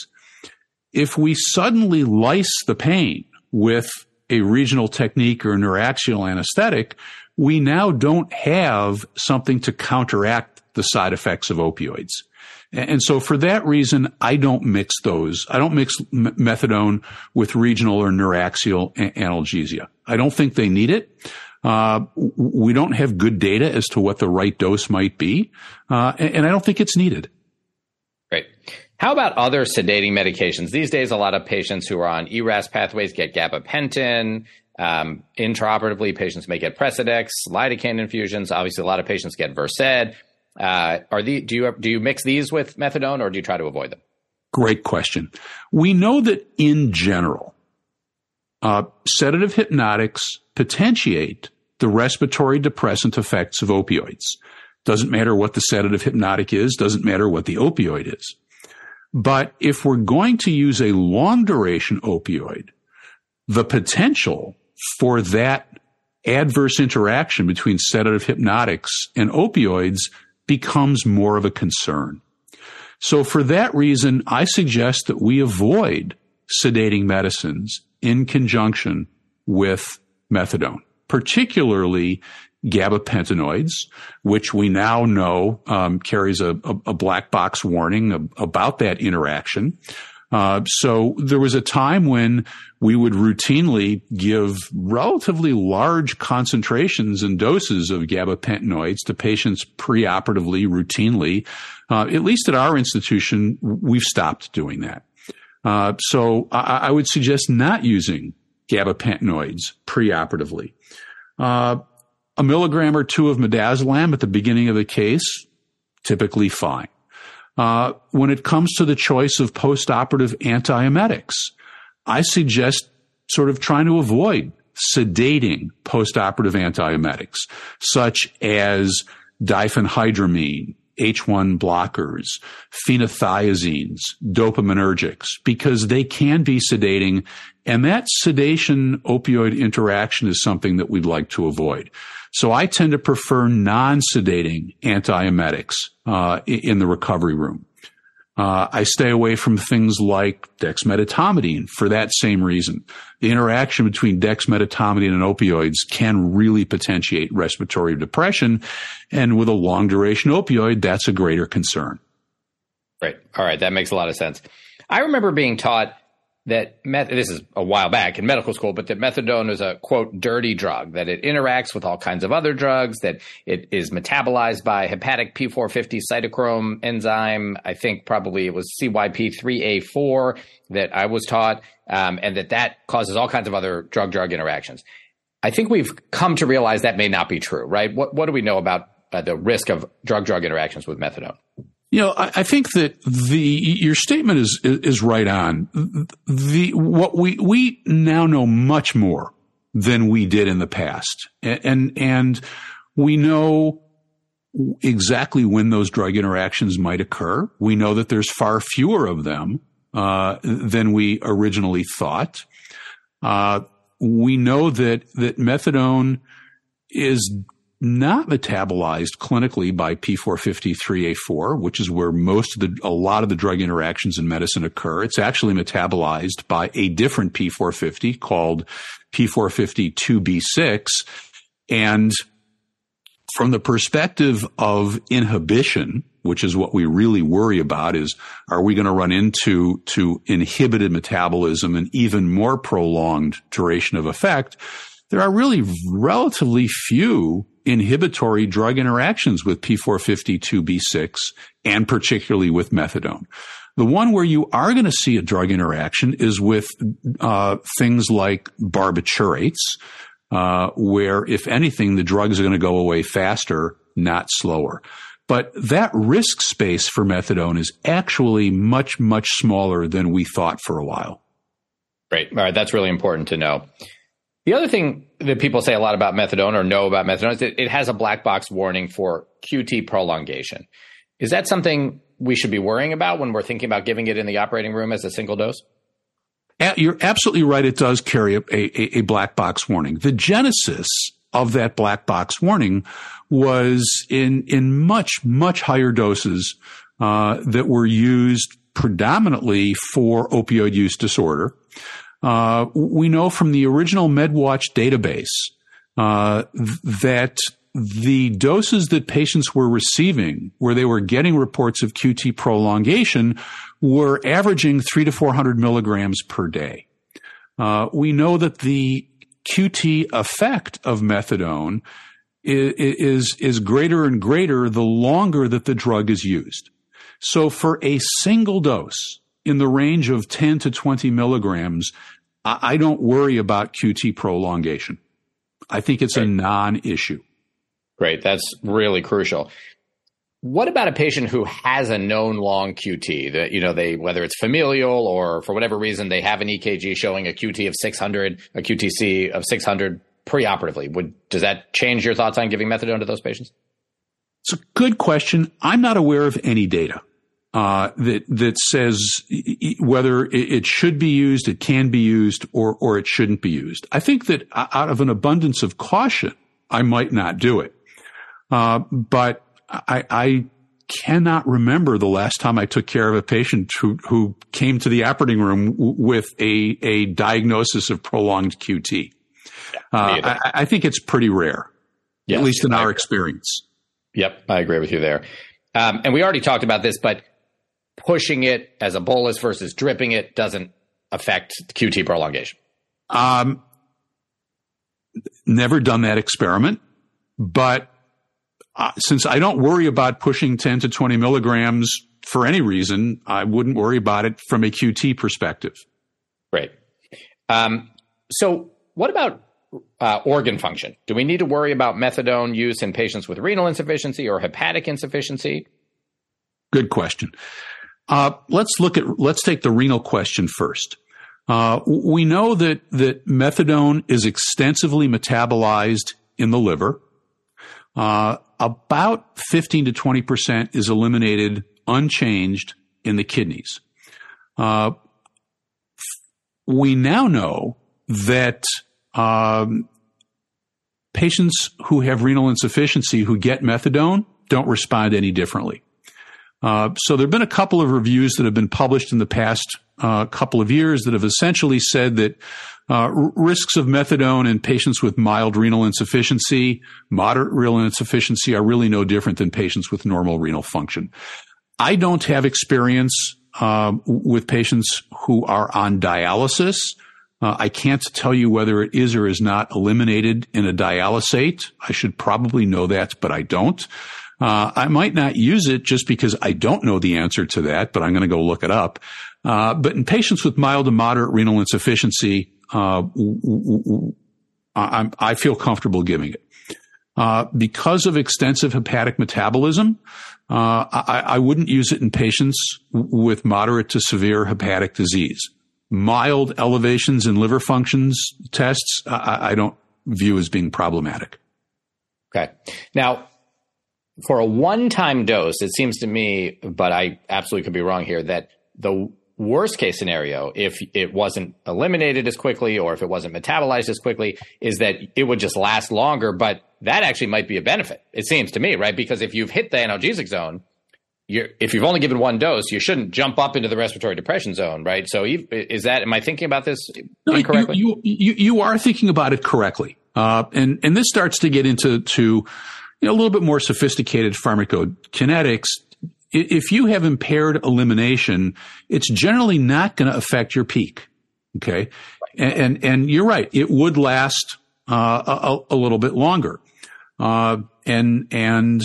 Speaker 4: If we suddenly lyse the pain with a regional technique or neuraxial anesthetic, we now don't have something to counteract the side effects of opioids. And so for that reason, I don't mix those. I don't mix methadone with regional or neuraxial analgesia. I don't think they need it. Uh, we don't have good data as to what the right dose might be. Uh, and I don't think it's needed.
Speaker 3: Great. How about other sedating medications? These days, a lot of patients who are on E R A S pathways get gabapentin. Um, intraoperatively, patients may get Precedex, lidocaine infusions. Obviously, a lot of patients get Versed. Uh, are the, do you do you mix these with methadone, or do you try to avoid them?
Speaker 4: Great question. We know that in general, uh, sedative hypnotics potentiate the respiratory depressant effects of opioids. Doesn't matter what the sedative hypnotic is, doesn't matter what the opioid is. But if we're going to use a long duration opioid, the potential for that adverse interaction between sedative hypnotics and opioids becomes more of a concern. So for that reason, I suggest that we avoid sedating medicines in conjunction with methadone, particularly gabapentinoids, which we now know um, carries a, a, a black box warning ab- about that interaction. Uh, so there was a time when we would routinely give relatively large concentrations and doses of gabapentinoids to patients preoperatively, routinely. Uh, at least at our institution, we've stopped doing that. Uh, so I, I would suggest not using gabapentinoids preoperatively. Uh, a milligram or two of midazolam at the beginning of the case, typically fine. Uh, when it comes to the choice of postoperative antiemetics, I suggest sort of trying to avoid sedating postoperative antiemetics, such as diphenhydramine, H one blockers, phenothiazines, dopaminergics, because they can be sedating, and that sedation opioid interaction is something that we'd like to avoid. So I tend to prefer non-sedating antiemetics uh, in the recovery room. Uh, I stay away from things like dexmedetomidine for that same reason. The interaction between dexmedetomidine and opioids can really potentiate respiratory depression, and with a long duration opioid, that's a greater concern.
Speaker 3: Great. All right. That makes a lot of sense. I remember being taught that meth- this is a while back in medical school, but that methadone is a, quote, dirty drug, that it interacts with all kinds of other drugs, that it is metabolized by hepatic P four fifty cytochrome enzyme. I think probably it was C Y P three A four that I was taught, um, and that that causes all kinds of other drug-drug interactions. I think we've come to realize that may not be true, right? What, what do we know about uh, the risk of drug-drug interactions with methadone?
Speaker 4: You know, I, I think that the your statement is is right on. The what we we now know much more than we did in the past, and and we know exactly when those drug interactions might occur. We know that there's far fewer of them uh, than we originally thought. Uh, we know that that methadone is not metabolized clinically by P four fifty three A four, which is where most of the, a lot of the drug interactions in medicine occur. It's actually metabolized by a different P four fifty called P four fifty two B six. And from the perspective of inhibition, which is what we really worry about, is are we going to run into to inhibited metabolism and even more prolonged duration of effect? There are really relatively few inhibitory drug interactions with P four fifty two B six and particularly with methadone. The one where you are going to see a drug interaction is with uh, things like barbiturates, uh, where, if anything, the drugs are going to go away faster, not slower. But that risk space for methadone is actually much, much smaller than we thought for a while.
Speaker 3: Great. All right. That's really important to know. The other thing that people say a lot about methadone or know about methadone is that it has a black box warning for Q T prolongation. Is that something we should be worrying about when we're thinking about giving it in the operating room as a single dose?
Speaker 4: You're absolutely right. It does carry a, a, a black box warning. The genesis of that black box warning was in in much, much higher doses uh, that were used predominantly for opioid use disorder. Uh, we know from the original MedWatch database uh, th- that the doses that patients were receiving, where they were getting reports of Q T prolongation, were averaging three to four hundred milligrams per day. Uh, we know that the Q T effect of methadone is, is is greater and greater the longer that the drug is used. So for a single dose in the range of ten to twenty milligrams, I don't worry about Q T prolongation. I think it's Great. a non-issue.
Speaker 3: Great. That's really crucial. What about a patient who has a known long Q T that, you know, they, whether it's familial or for whatever reason, they have an E K G showing a Q T of six hundred, a Q T C of six hundred preoperatively? Would, does that change your thoughts on giving methadone to those patients?
Speaker 4: It's a good question. I'm not aware of any data uh, that that says whether it should be used, it can be used, or or it shouldn't be used. I think that out of an abundance of caution, I might not do it. Uh, but I, I cannot remember the last time I took care of a patient who, who came to the operating room w- with a, a diagnosis of prolonged Q T. Uh, I, I think it's pretty rare, yes, at least in our experience.
Speaker 3: Yep, I agree with you there. Um, and we already talked about this, but pushing it as a bolus versus dripping it doesn't affect Q T prolongation.
Speaker 4: Um, never done that experiment, but Uh, since I don't worry about pushing ten to twenty milligrams for any reason, I wouldn't worry about it from a Q T perspective.
Speaker 3: Great. Um, so what about uh, organ function? Do we need to worry about methadone use in patients with renal insufficiency or hepatic insufficiency?
Speaker 4: Good question. Uh, let's look at, let's take the renal question first. Uh, we know that, that methadone is extensively metabolized in the liver. Uh, about fifteen to twenty percent is eliminated unchanged in the kidneys. Uh, we now know that um, patients who have renal insufficiency who get methadone don't respond any differently. Uh, so there have been a couple of reviews that have been published in the past uh, couple of years that have essentially said that uh, r- risks of methadone in patients with mild renal insufficiency, moderate renal insufficiency are really no different than patients with normal renal function. I don't have experience uh, with patients who are on dialysis. Uh, I can't tell you whether it is or is not eliminated in a dialysate. I should probably know that, but I don't. Uh, I might not use it just because I don't know the answer to that, but I'm going to go look it up. Uh, but in patients with mild to moderate renal insufficiency, uh, w- w- w- I, I feel comfortable giving it. Uh, because of extensive hepatic metabolism, uh, I, I wouldn't use it in patients with moderate to severe hepatic disease. Mild elevations in liver functions tests, I, I don't view as being problematic.
Speaker 3: Okay. Now, for a one-time dose, it seems to me, but I absolutely could be wrong here, that the worst case scenario, if it wasn't eliminated as quickly or if it wasn't metabolized as quickly, is that it would just last longer. But that actually might be a benefit, it seems to me, right? Because if you've hit the analgesic zone, you're, if you've only given one dose, you shouldn't jump up into the respiratory depression zone, right? So is that, am I thinking about this
Speaker 4: no,
Speaker 3: incorrectly?
Speaker 4: You, you, you are thinking about it correctly. Uh, and, and this starts to get into, to, you know, a little bit more sophisticated pharmacokinetics. If you have impaired elimination, it's generally not going to affect your peak. Okay. And, and, and you're right. It would last, uh, a, a little bit longer. Uh, and, and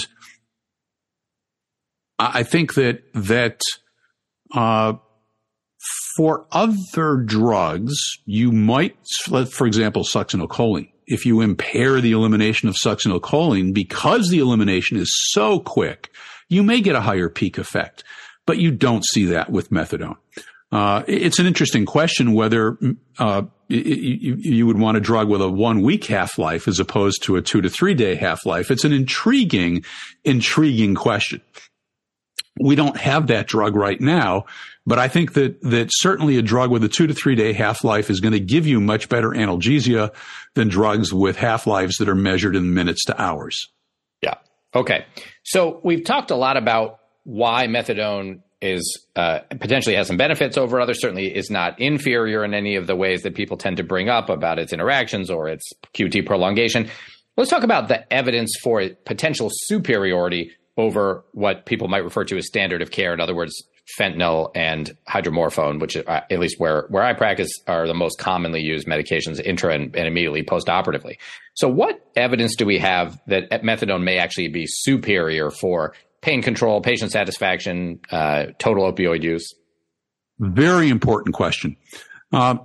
Speaker 4: I think that, that, uh, for other drugs, you might, for example, succinylcholine. If you impair the elimination of succinylcholine because the elimination is so quick, you may get a higher peak effect, but you don't see that with methadone. Uh, it's an interesting question whether uh, you, you would want a drug with a one-week half-life as opposed to a two- to three-day half-life. It's an intriguing, intriguing question. We don't have that drug right now, but I think that that certainly a drug with a two- to three-day half-life is going to give you much better analgesia than drugs with half-lives that are measured in minutes to hours.
Speaker 3: Yeah. Okay. So we've talked a lot about why methadone is uh, potentially has some benefits over others, certainly is not inferior in any of the ways that people tend to bring up about its interactions or its Q T prolongation. Let's talk about the evidence for potential superiority over what people might refer to as standard of care. In other words, fentanyl and hydromorphone, which uh, at least where, where I practice are the most commonly used medications intra and, and immediately post-operatively. So what evidence do we have that methadone may actually be superior for pain control, patient satisfaction, uh, total opioid use?
Speaker 4: Very important question. Uh,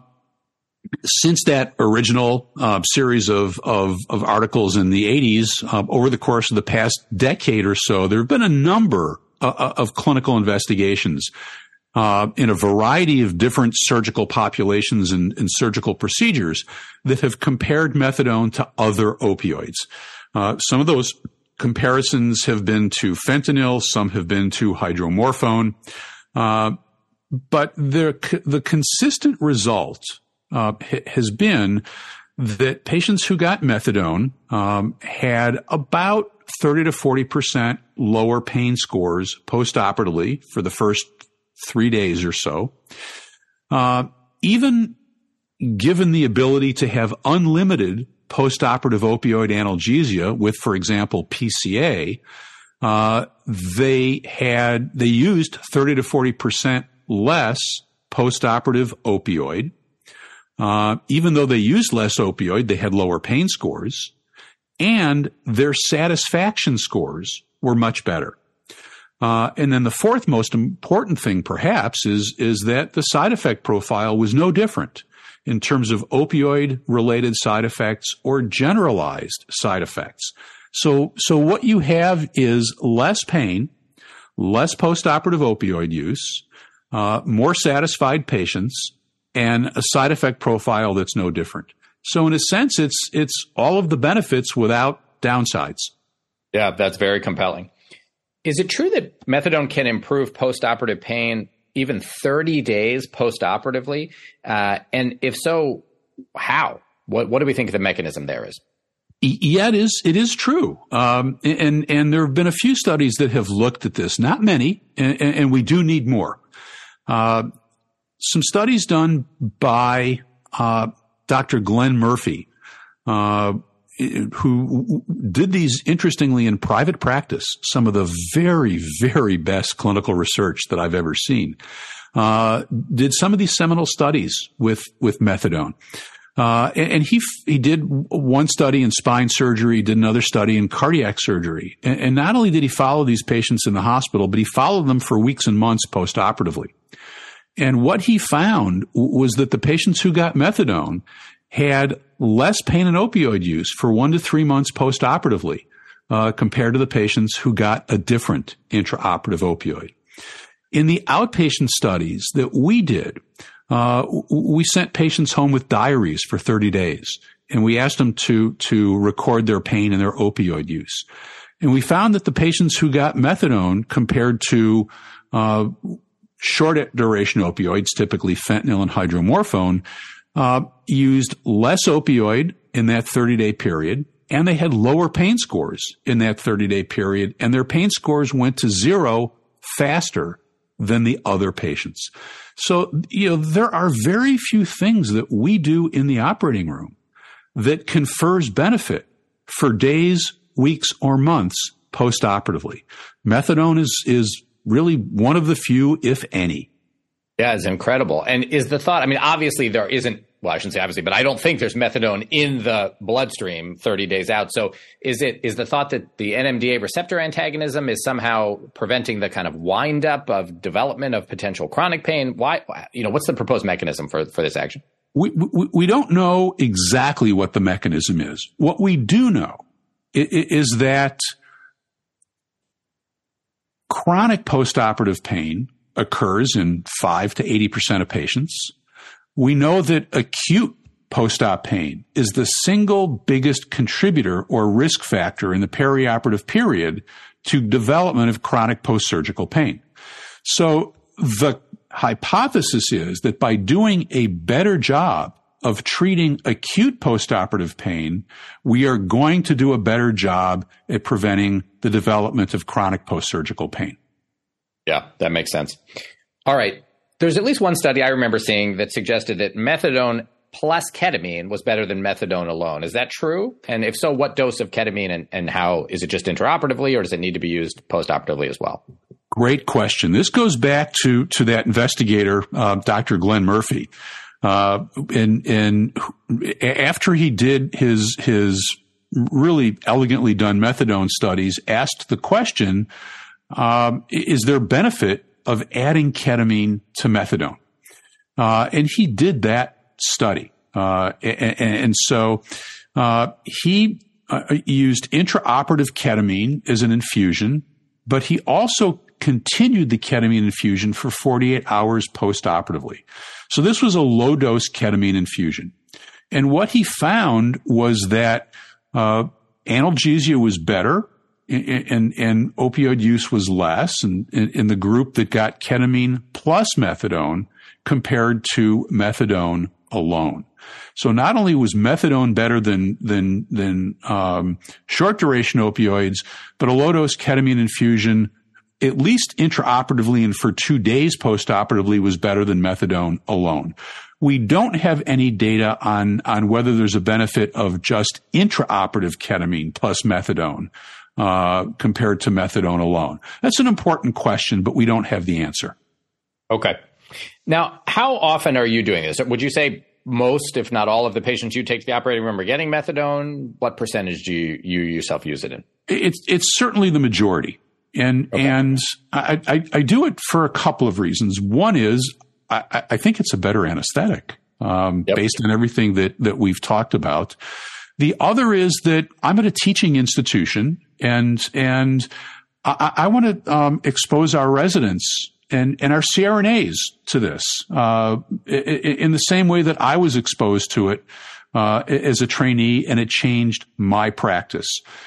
Speaker 4: since that original uh, series of, of, of articles in the eighties, uh, over the course of the past decade or so, there have been a number uh, of clinical investigations uh, in a variety of different surgical populations and, and surgical procedures that have compared methadone to other opioids. Uh, some of those comparisons have been to fentanyl, some have been to hydromorphone, uh, but the the consistent result uh, has been that patients who got methadone um, had about thirty to forty percent lower pain scores postoperatively for the first three days or so. Uh, even given the ability to have unlimited postoperative opioid analgesia with, for example, P C A, uh, they had, they used thirty to forty percent less postoperative opioid. Uh, even though they used less opioid, they had lower pain scores, and their satisfaction scores were much better. Uh, and then the fourth most important thing, perhaps, is, is that the side effect profile was no different in terms of opioid-related side effects or generalized side effects. So, so what you have is less pain, less postoperative opioid use, uh, more satisfied patients, and a side effect profile that's no different. So in a sense, it's, it's all of the benefits without downsides.
Speaker 3: Yeah, that's very compelling. Is it true that methadone can improve postoperative pain even thirty days postoperatively? Uh, and if so, how? What, what do we think the mechanism there is?
Speaker 4: Yeah, it is. It is true. Um, and, and there have been a few studies that have looked at this, not many, and, and we do need more. Uh, some studies done by, uh, Doctor Glenn Murphy, uh, who did these, interestingly, in private practice, some of the very, very best clinical research that I've ever seen, uh, did some of these seminal studies with, with methadone. Uh, and, and he, he did one study in spine surgery, did another study in cardiac surgery. And, and not only did he follow these patients in the hospital, but he followed them for weeks and months post-operatively. And what he found was that the patients who got methadone had less pain and opioid use for one to three months post-operatively, uh, compared to the patients who got a different intraoperative opioid. In the outpatient studies that we did, uh, we sent patients home with diaries for thirty days, and we asked them to, to record their pain and their opioid use. And we found that the patients who got methadone compared to, uh, short duration opioids, typically fentanyl and hydromorphone, Uh, used less opioid in that thirty-day period, and they had lower pain scores in that thirty-day period, and their pain scores went to zero faster than the other patients. So, you know, there are very few things that we do in the operating room that confers benefit for days, weeks, or months post-operatively. Methadone is, is really one of the few, if any.
Speaker 3: Yeah, it's incredible. And is the thought, I mean, obviously there isn't, well, I shouldn't say obviously, but I don't think there's methadone in the bloodstream thirty days out. So is it, is the thought that the N M D A receptor antagonism is somehow preventing the kind of wind up of development of potential chronic pain? Why, you know, what's the proposed mechanism for, for this action?
Speaker 4: We, we, we don't know exactly what the mechanism is. What we do know is that chronic postoperative pain occurs in five to eighty percent of patients. We know that acute post-op pain is the single biggest contributor or risk factor in the perioperative period to development of chronic post-surgical pain. So the hypothesis is that by doing a better job of treating acute postoperative pain, we are going to do a better job at preventing the development of chronic post-surgical pain.
Speaker 3: Yeah, that makes sense. All right. There's at least one study I remember seeing that suggested that methadone plus ketamine was better than methadone alone. Is that true? And if so, what dose of ketamine and, and how? Is it just intraoperatively, or does it need to be used postoperatively as well?
Speaker 4: Great question. This goes back to, to that investigator, uh, Doctor Glenn Murphy. Uh, and, and after he did his, his really elegantly done methadone studies, asked the question, um, is there benefit of adding ketamine to methadone? Uh, and he did that study. Uh, and, and so, uh, he uh, used intraoperative ketamine as an infusion, but he also continued the ketamine infusion for forty-eight hours postoperatively. So this was a low dose ketamine infusion. And what he found was that, uh, analgesia was better, and, and opioid use was less in, in the group that got ketamine plus methadone compared to methadone alone. So not only was methadone better than, than, than, um, short duration opioids, but a low dose ketamine infusion, at least intraoperatively and for two days postoperatively, was better than methadone alone. We don't have any data on, on whether there's a benefit of just intraoperative ketamine plus methadone, uh, compared to methadone alone. That's an important question, but we don't have the answer.
Speaker 3: Okay. Now, how often are you doing this? Would you say most, if not all, of the patients you take to the operating room are getting methadone? What percentage do you, you yourself use it in?
Speaker 4: It's, it's certainly the majority. And, okay. and I, I, I do it for a couple of reasons. One is I, I think it's a better anesthetic, um, yep. based on everything that, that we've talked about. The other is that I'm at a teaching institution, and, and I, I want to, um, expose our residents and, and our C R N As to this, uh, in the same way that I was exposed to it, uh, as a trainee, and it changed my practice.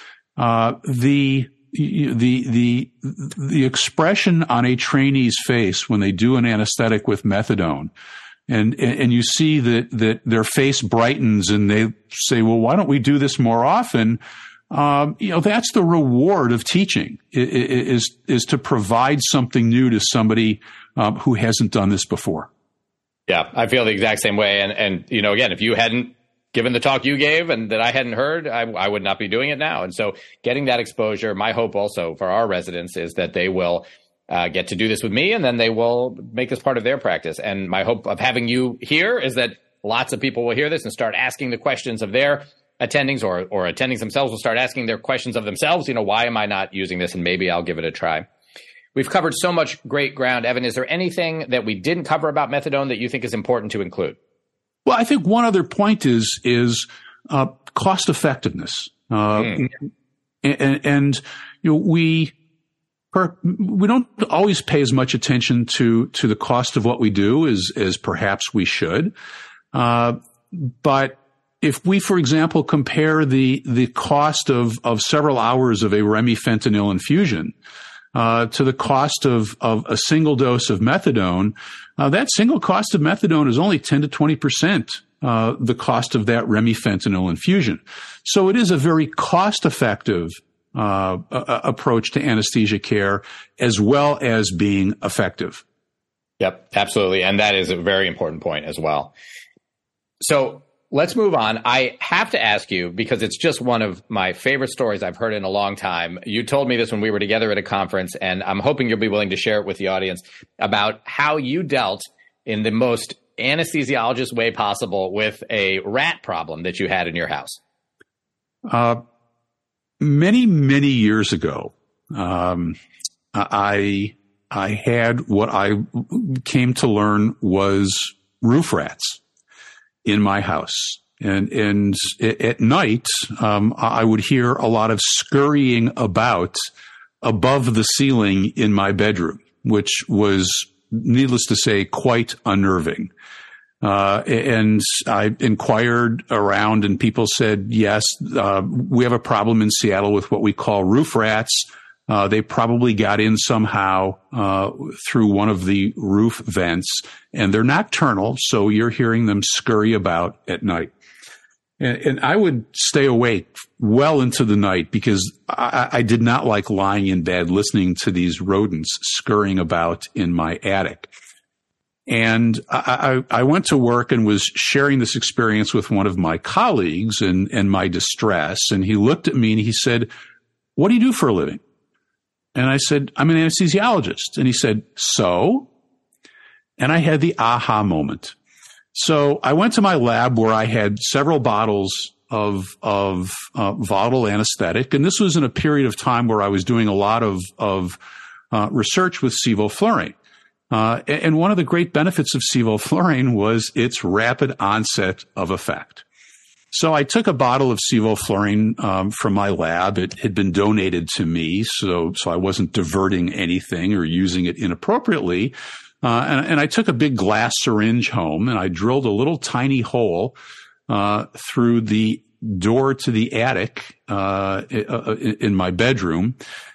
Speaker 4: Uh, the, The, the, the expression on a trainee's face when they do an anesthetic with methadone, and, and you see that, that their face brightens and they say, well, why don't we do this more often? Um, you know, that's the reward of teaching, is, is to provide something new to somebody, um, who hasn't done this before.
Speaker 3: Yeah, I feel the exact same way. And, and, you know, again, if you hadn't given the talk you gave and that I hadn't heard, I, I would not be doing it now. And so getting that exposure, my hope also for our residents is that they will uh, get to do this with me, and then they will make this part of their practice. And my hope of having you here is that lots of people will hear this and start asking the questions of their attendings, or, or attendings themselves will start asking their questions of themselves. You know, why am I not using this? And maybe I'll give it a try. We've covered so much great ground. Evan, is there anything that we didn't cover about methadone that you think is important to include?
Speaker 4: Well, I think one other point is is uh, cost effectiveness, uh, mm. and, and you know we per, we don't always pay as much attention to to the cost of what we do as as perhaps we should. Uh, but if we, for example, compare the the cost of of several hours of a remifentanil infusion Uh, to the cost of, of a single dose of methadone, uh, that single cost of methadone is only ten to twenty percent uh, the cost of that remifentanil infusion. So it is a very cost-effective uh, a- approach to anesthesia care, as well as being effective.
Speaker 3: Yep, absolutely. And that is a very important point as well. So let's move on. I have to ask you, because it's just one of my favorite stories I've heard in a long time. You told me this when we were together at a conference, and I'm hoping you'll be willing to share it with the audience, about how you dealt in the most anesthesiologist way possible with a rat problem that you had in your house.
Speaker 4: Uh, many, many years ago, um, I, I had what I came to learn was roof rats in my house. And, and at night, um, I would hear a lot of scurrying about above the ceiling in my bedroom, which was, needless to say, quite unnerving. Uh, and I inquired around, and people said, yes, uh, we have a problem in Seattle with what we call roof rats. Uh, they probably got in somehow, uh, through one of the roof vents, and they're nocturnal. So you're hearing them scurry about at night. And, and I would stay awake well into the night because I, I did not like lying in bed listening to these rodents scurrying about in my attic. And I, I, I went to work and was sharing this experience with one of my colleagues and, and my distress. And he looked at me and he said, "What do you do for a living?" And I said, "I'm an anesthesiologist." And he said, "So?" And I had the aha moment. So I went to my lab where I had several bottles of, of, uh, volatile anesthetic. And this was in a period of time where I was doing a lot of, of, uh, research with sevoflurane. Uh, and one of the great benefits of sevoflurane was its rapid onset of effect. So I took a bottle of sevoflurane um, from my lab. It had been donated to me, so so I wasn't diverting anything or using it inappropriately. Uh, and, and I took a big glass syringe home, and I drilled a little tiny hole uh, through the door to the attic uh, in my bedroom.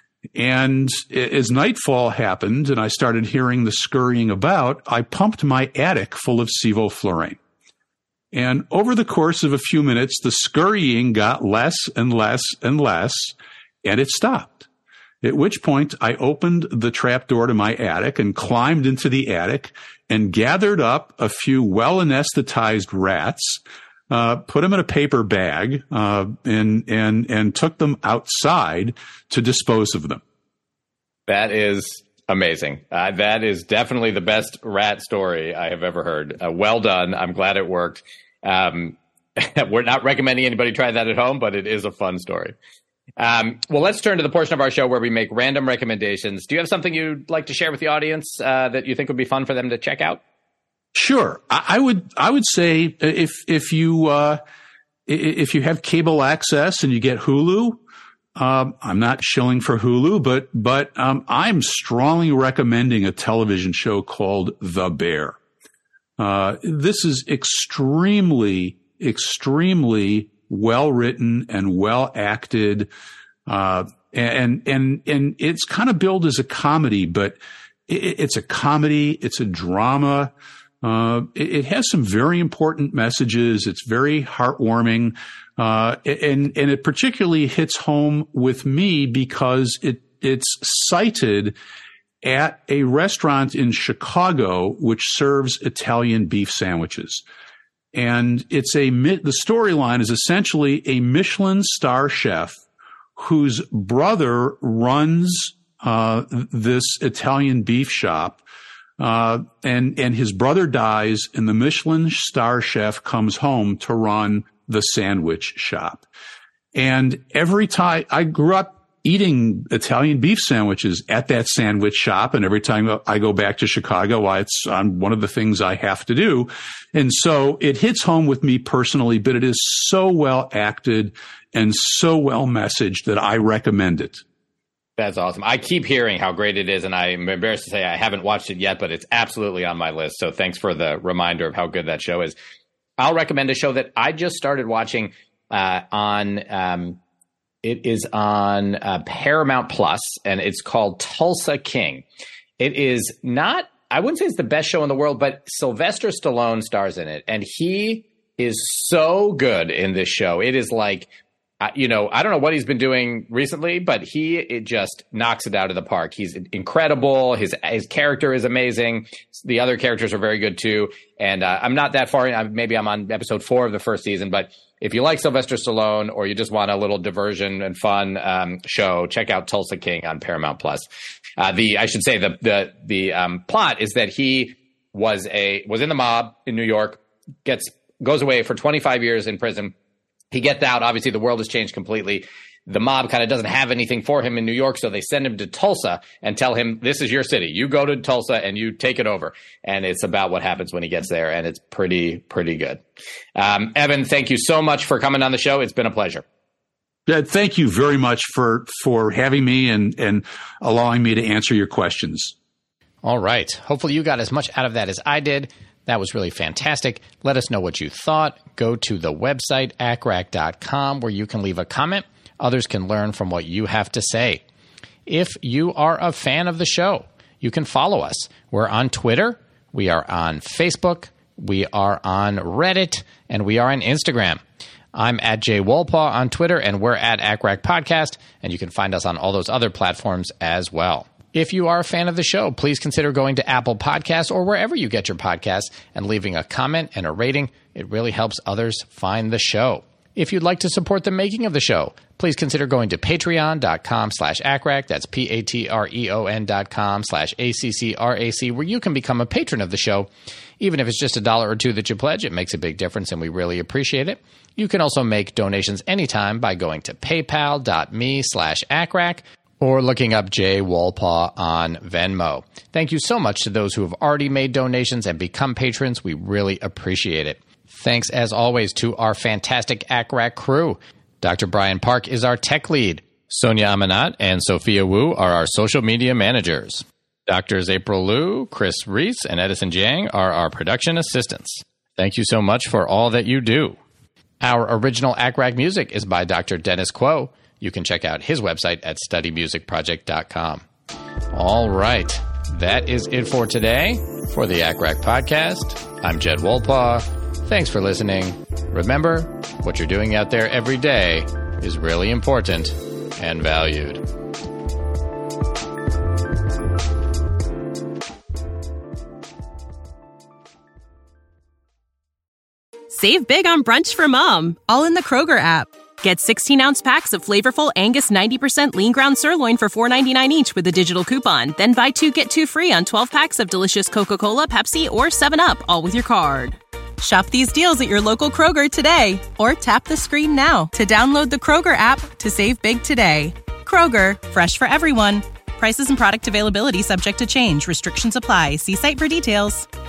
Speaker 4: And as nightfall happened and I started hearing the scurrying about, I pumped my attic full of sevoflurane. And over the course of a few minutes, the scurrying got less and less and less, and it stopped. At which point I opened the trapdoor to my attic and climbed into the attic and gathered up a few well-anesthetized rats, uh, put them in a paper bag, uh, and, and, and took them outside to dispose of them.
Speaker 3: That is amazing. Uh, that is definitely the best rat story I have ever heard. Uh, well done. I'm glad it worked. Um, we're not recommending anybody try that at home, but it is a fun story. Um, well, let's turn to the portion of our show where we make random recommendations. Do you have something you'd like to share with the audience uh, that you think would be fun for them to check out?
Speaker 4: Sure. I, I would, I would say if, if you, uh, if you have cable access and you get Hulu, um, I'm not shilling for Hulu, but, but, um, I'm strongly recommending a television show called The Bear. Uh, this is extremely, extremely well written and well acted. Uh, and, and, and it's kind of billed as a comedy, but it, it's a comedy. It's a drama. Uh, it, it has some very important messages. It's very heartwarming. Uh, and, and it particularly hits home with me because it, it's cited at a restaurant in Chicago, which serves Italian beef sandwiches. And it's a, the storyline is essentially a Michelin star chef whose brother runs, uh, this Italian beef shop. Uh, and, and his brother dies, and the Michelin star chef comes home to run the sandwich shop. And every time I grew up eating Italian beef sandwiches at that sandwich shop, and every time I go back to Chicago, why it's on one of the things I have to do. And so it hits home with me personally, but it is so well acted and so well messaged that I recommend it.
Speaker 3: That's awesome. I keep hearing how great it is, and I'm embarrassed to say I haven't watched it yet, but it's absolutely on my list. So thanks for the reminder of how good that show is. I'll recommend a show that I just started watching uh, on um, – it is on uh, Paramount Plus, and it's called Tulsa King. It is not – I wouldn't say it's the best show in the world, but Sylvester Stallone stars in it, and he is so good in this show. It is like – Uh, you know, I don't know what he's been doing recently, but he it just knocks it out of the park. He's incredible. His his character is amazing. The other characters are very good too. And uh, I'm not that far in. Maybe I'm on episode four of the first season. But if you like Sylvester Stallone or you just want a little diversion and fun um, show, check out Tulsa King on Paramount Plus. Uh, the I should say the the the um, plot is that he was a was in the mob in New York, gets goes away for twenty-five years in prison. He gets out. Obviously, the world has changed completely. The mob kind of doesn't have anything for him in New York, so they send him to Tulsa and tell him, this is your city. You go to Tulsa and you take it over. And it's about what happens when he gets there, and it's pretty, pretty good. Um, Evan, thank you so much for coming on the show. It's been a pleasure.
Speaker 4: Yeah, thank you very much for for having me and, and allowing me to answer your questions.
Speaker 5: All right. Hopefully you got as much out of that as I did. That was really fantastic. Let us know what you thought. Go to the website, A C R A C dot com, where you can leave a comment. Others can learn from what you have to say. If you are a fan of the show, you can follow us. We're on Twitter. We are on Facebook. We are on Reddit. And we are on Instagram. I'm at Jay Wolpaw on Twitter, and we're at A C R A C Podcast. And you can find us on all those other platforms as well. If you are a fan of the show, please consider going to Apple Podcasts or wherever you get your podcasts and leaving a comment and a rating. It really helps others find the show. If you'd like to support the making of the show, please consider going to patreon.com slash ACRAC. That's P-A-T-R-E-O-N dot com slash A-C-C-R-A-C, where you can become a patron of the show. Even if it's just a dollar or two that you pledge, it makes a big difference, and we really appreciate it. You can also make donations anytime by going to paypal.me slash ACRAC. or looking up Jay Wolpaw on Venmo. Thank you so much to those who have already made donations and become patrons. We really appreciate it. Thanks, as always, to our fantastic A C R A C crew. Doctor Brian Park is our tech lead. Sonia Amanat and Sophia Wu are our social media managers. Doctors April Liu, Chris Reese, and Edison Jiang are our production assistants. Thank you so much for all that you do. Our original A C R A C music is by Doctor Dennis Quo. You can check out his website at study music project dot com. All right. That is it for today for the A C R A C podcast. I'm Jed Wolpaw. Thanks for listening. Remember, what you're doing out there every day is really important and valued.
Speaker 2: Save big on brunch for mom, all in the Kroger app. Get sixteen-ounce packs of flavorful Angus ninety percent lean ground sirloin for four ninety-nine each with a digital coupon. Then buy two, get two free on twelve packs of delicious Coca-Cola, Pepsi, or seven up, all with your card. Shop these deals at your local Kroger today, or tap the screen now to download the Kroger app to save big today. Kroger, fresh for everyone. Prices and product availability subject to change. Restrictions apply. See site for details.